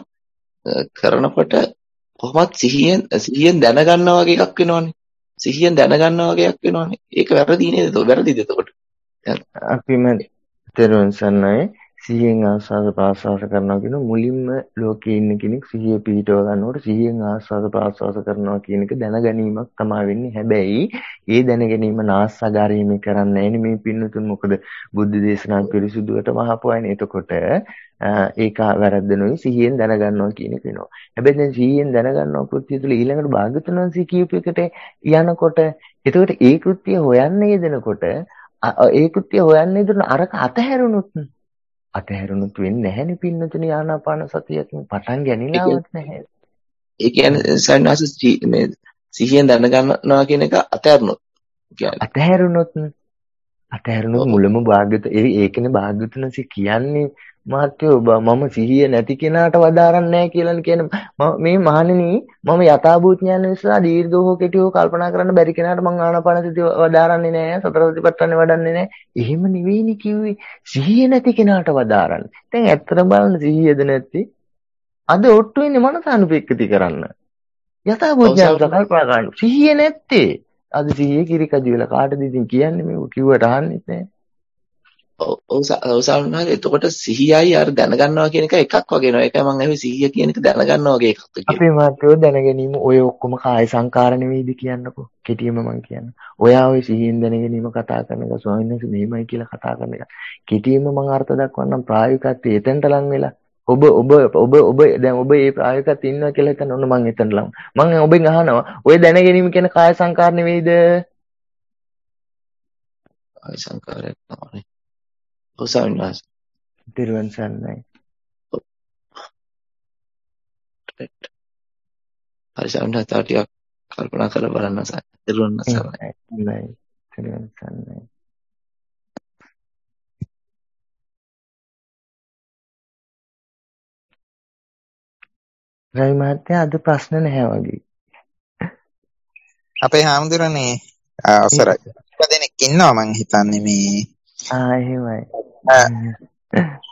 කරනකොට කොහොමත් සිහියෙන් සිහියෙන් දැනගන්නා වගේ එකක් වෙනවනේ. සිහියෙන් දැනගන්නා වගේ එකක් වෙනවනේ. ඒක වැරදි නේද? වැරදිද එතකොට? අපිම තෙරුවන් සරණයි. සිහියෙන් ආස්වාද ප්‍රාස්වාද කරනවා කියන මුලින්ම ලෝකයේ ඉන්න කෙනෙක් සිහිය පිහිටව ගන්නකොට සිහියෙන් ආස්වාද ප්‍රාස්වාද කරනවා කියන එක දැනගැනීමක් තමයි වෙන්නේ. හැබැයි ඒ දැනගැනීම නාස්සගාරීමේ කරන්නේ නැහැ මේ පින්නතුන්. මොකද බුද්ධ දේශනා පිරිසුදුවට මහපොයන්නේ. එතකොට ඒක වැරද්ද නෙවෙයි. සිහියෙන් දැනගන්නවා කියන එක වෙනවා. හැබැයි දැන් සිහියෙන් දැනගන්නවා කෘත්‍ය තුළ ඊළඟට භාග්‍යවතුන් වහන්සේ කියූප එකට යනකොට එතකොට ඒ කෘත්‍ය හොයන්න යෙදෙනකොට ඒ කෘත්‍ය හොයන්න යෙදෙන අරක අතහැරුණොත් අතහැරුණොත් වෙන්නේ නැහැනේ පින්නතුනේ ආනාපාන සතියකින් පටන් ගැනීමවත් නැහැ. ඒ කියන්නේ සන්නාස මේ සිහියෙන් දැනගන්නවා කියන එක අතහැරුණොත් කියන්නේ අතහැරුණොත් අතහැරුණොත් මුලම භාග්‍යත ඒකනේ භාග්‍යතුන්සේ කියන්නේ මහත්යෝ මම සිහිය නැති කෙනාට වදාරන්නේ නැහැ කියලා කියන්නේ මේ මහණෙනි මම යථාභූත ඥාන නිසා දීර්ඝව හෝ කෙටිව කල්පනා කරන්න බැරි කෙනාට මම ආනාපාන සතිය වදාරන්නේ නැහැ සතර සතිපට්ඨානෙ වඩන්නේ නැහැ. එහෙම නෙවෙයිනේ කිව්වේ සිහිය නැති කෙනාට වදාරන්නේ. දැන් ඇත්තට බලන්න සිහියද නැති අද ඔට්ටු වෙන්නේ මනසානුපෙක්කති කරන්න. යථාභූත ඥාන කල්පනා කරන්න සිහිය නැත්තේ අද සිහිය කිරි කඩි වෙලා කාටද ඉතින් කියන්නේ මේ කිව්වට අහන්නේ නැහැ. ඔව් සාමාන්‍යයෙන් එතකොට සිහියයි අර දැනගන්නවා කියන එක එකක් වගේ නෝ. ඒකයි මම අහුවේ සිහිය කියන එක දැනගන්නවා වගේ එකක් කියලා. අපේ මාත්‍රෝ දැනගැනීම ඔය ඔක්කොම කාය සංකාර නෙවෙයිද කියන්නකෝ. කෙටියෙන්ම මම කියන්න. ඔයා ඔය සිහියෙන් දැනගැනීම කතා කරන එක ස්වාමීන් වහන්සේ මෙහෙමයි කියලා කතා කරන එක. කෙටියෙන්ම මම අර්ථ දක්වන්නම් ප්‍රායෝගිකත්වයේ එතෙන්ට ලං වෙලා. ඔබ ඔබ ඔබ ඔබ දැන් ඔබ මේ ප්‍රායෝගිකත්වයේ ඉන්නවා කියලා හිතන්න ඕන මම එතන ලං. මම ඔබෙන් අහනවා ඔය දැනගැනීම කියන කාය සංකාර නෙවෙයිද? කාය සංකාරයක් තමයි. ඔව් ස්වාමීන් වහන්සේ. තිරුවන් සරණයි. හරි ස්වාමීන් වහන්සේ ටිකක් කල්පනා කරලා බලන්න සර්. තිරුවන් සරණයි. නෑ. තිරුවන් සරණයි. රවි මහත්තයා අද ප්‍රශ්න නැහැ වගේ. අපේ හාමුදුරනේ අවසරයි. දෙනෙක් ඉන්නවා මං හිතන්නේ මේ ආ එහෙමයි.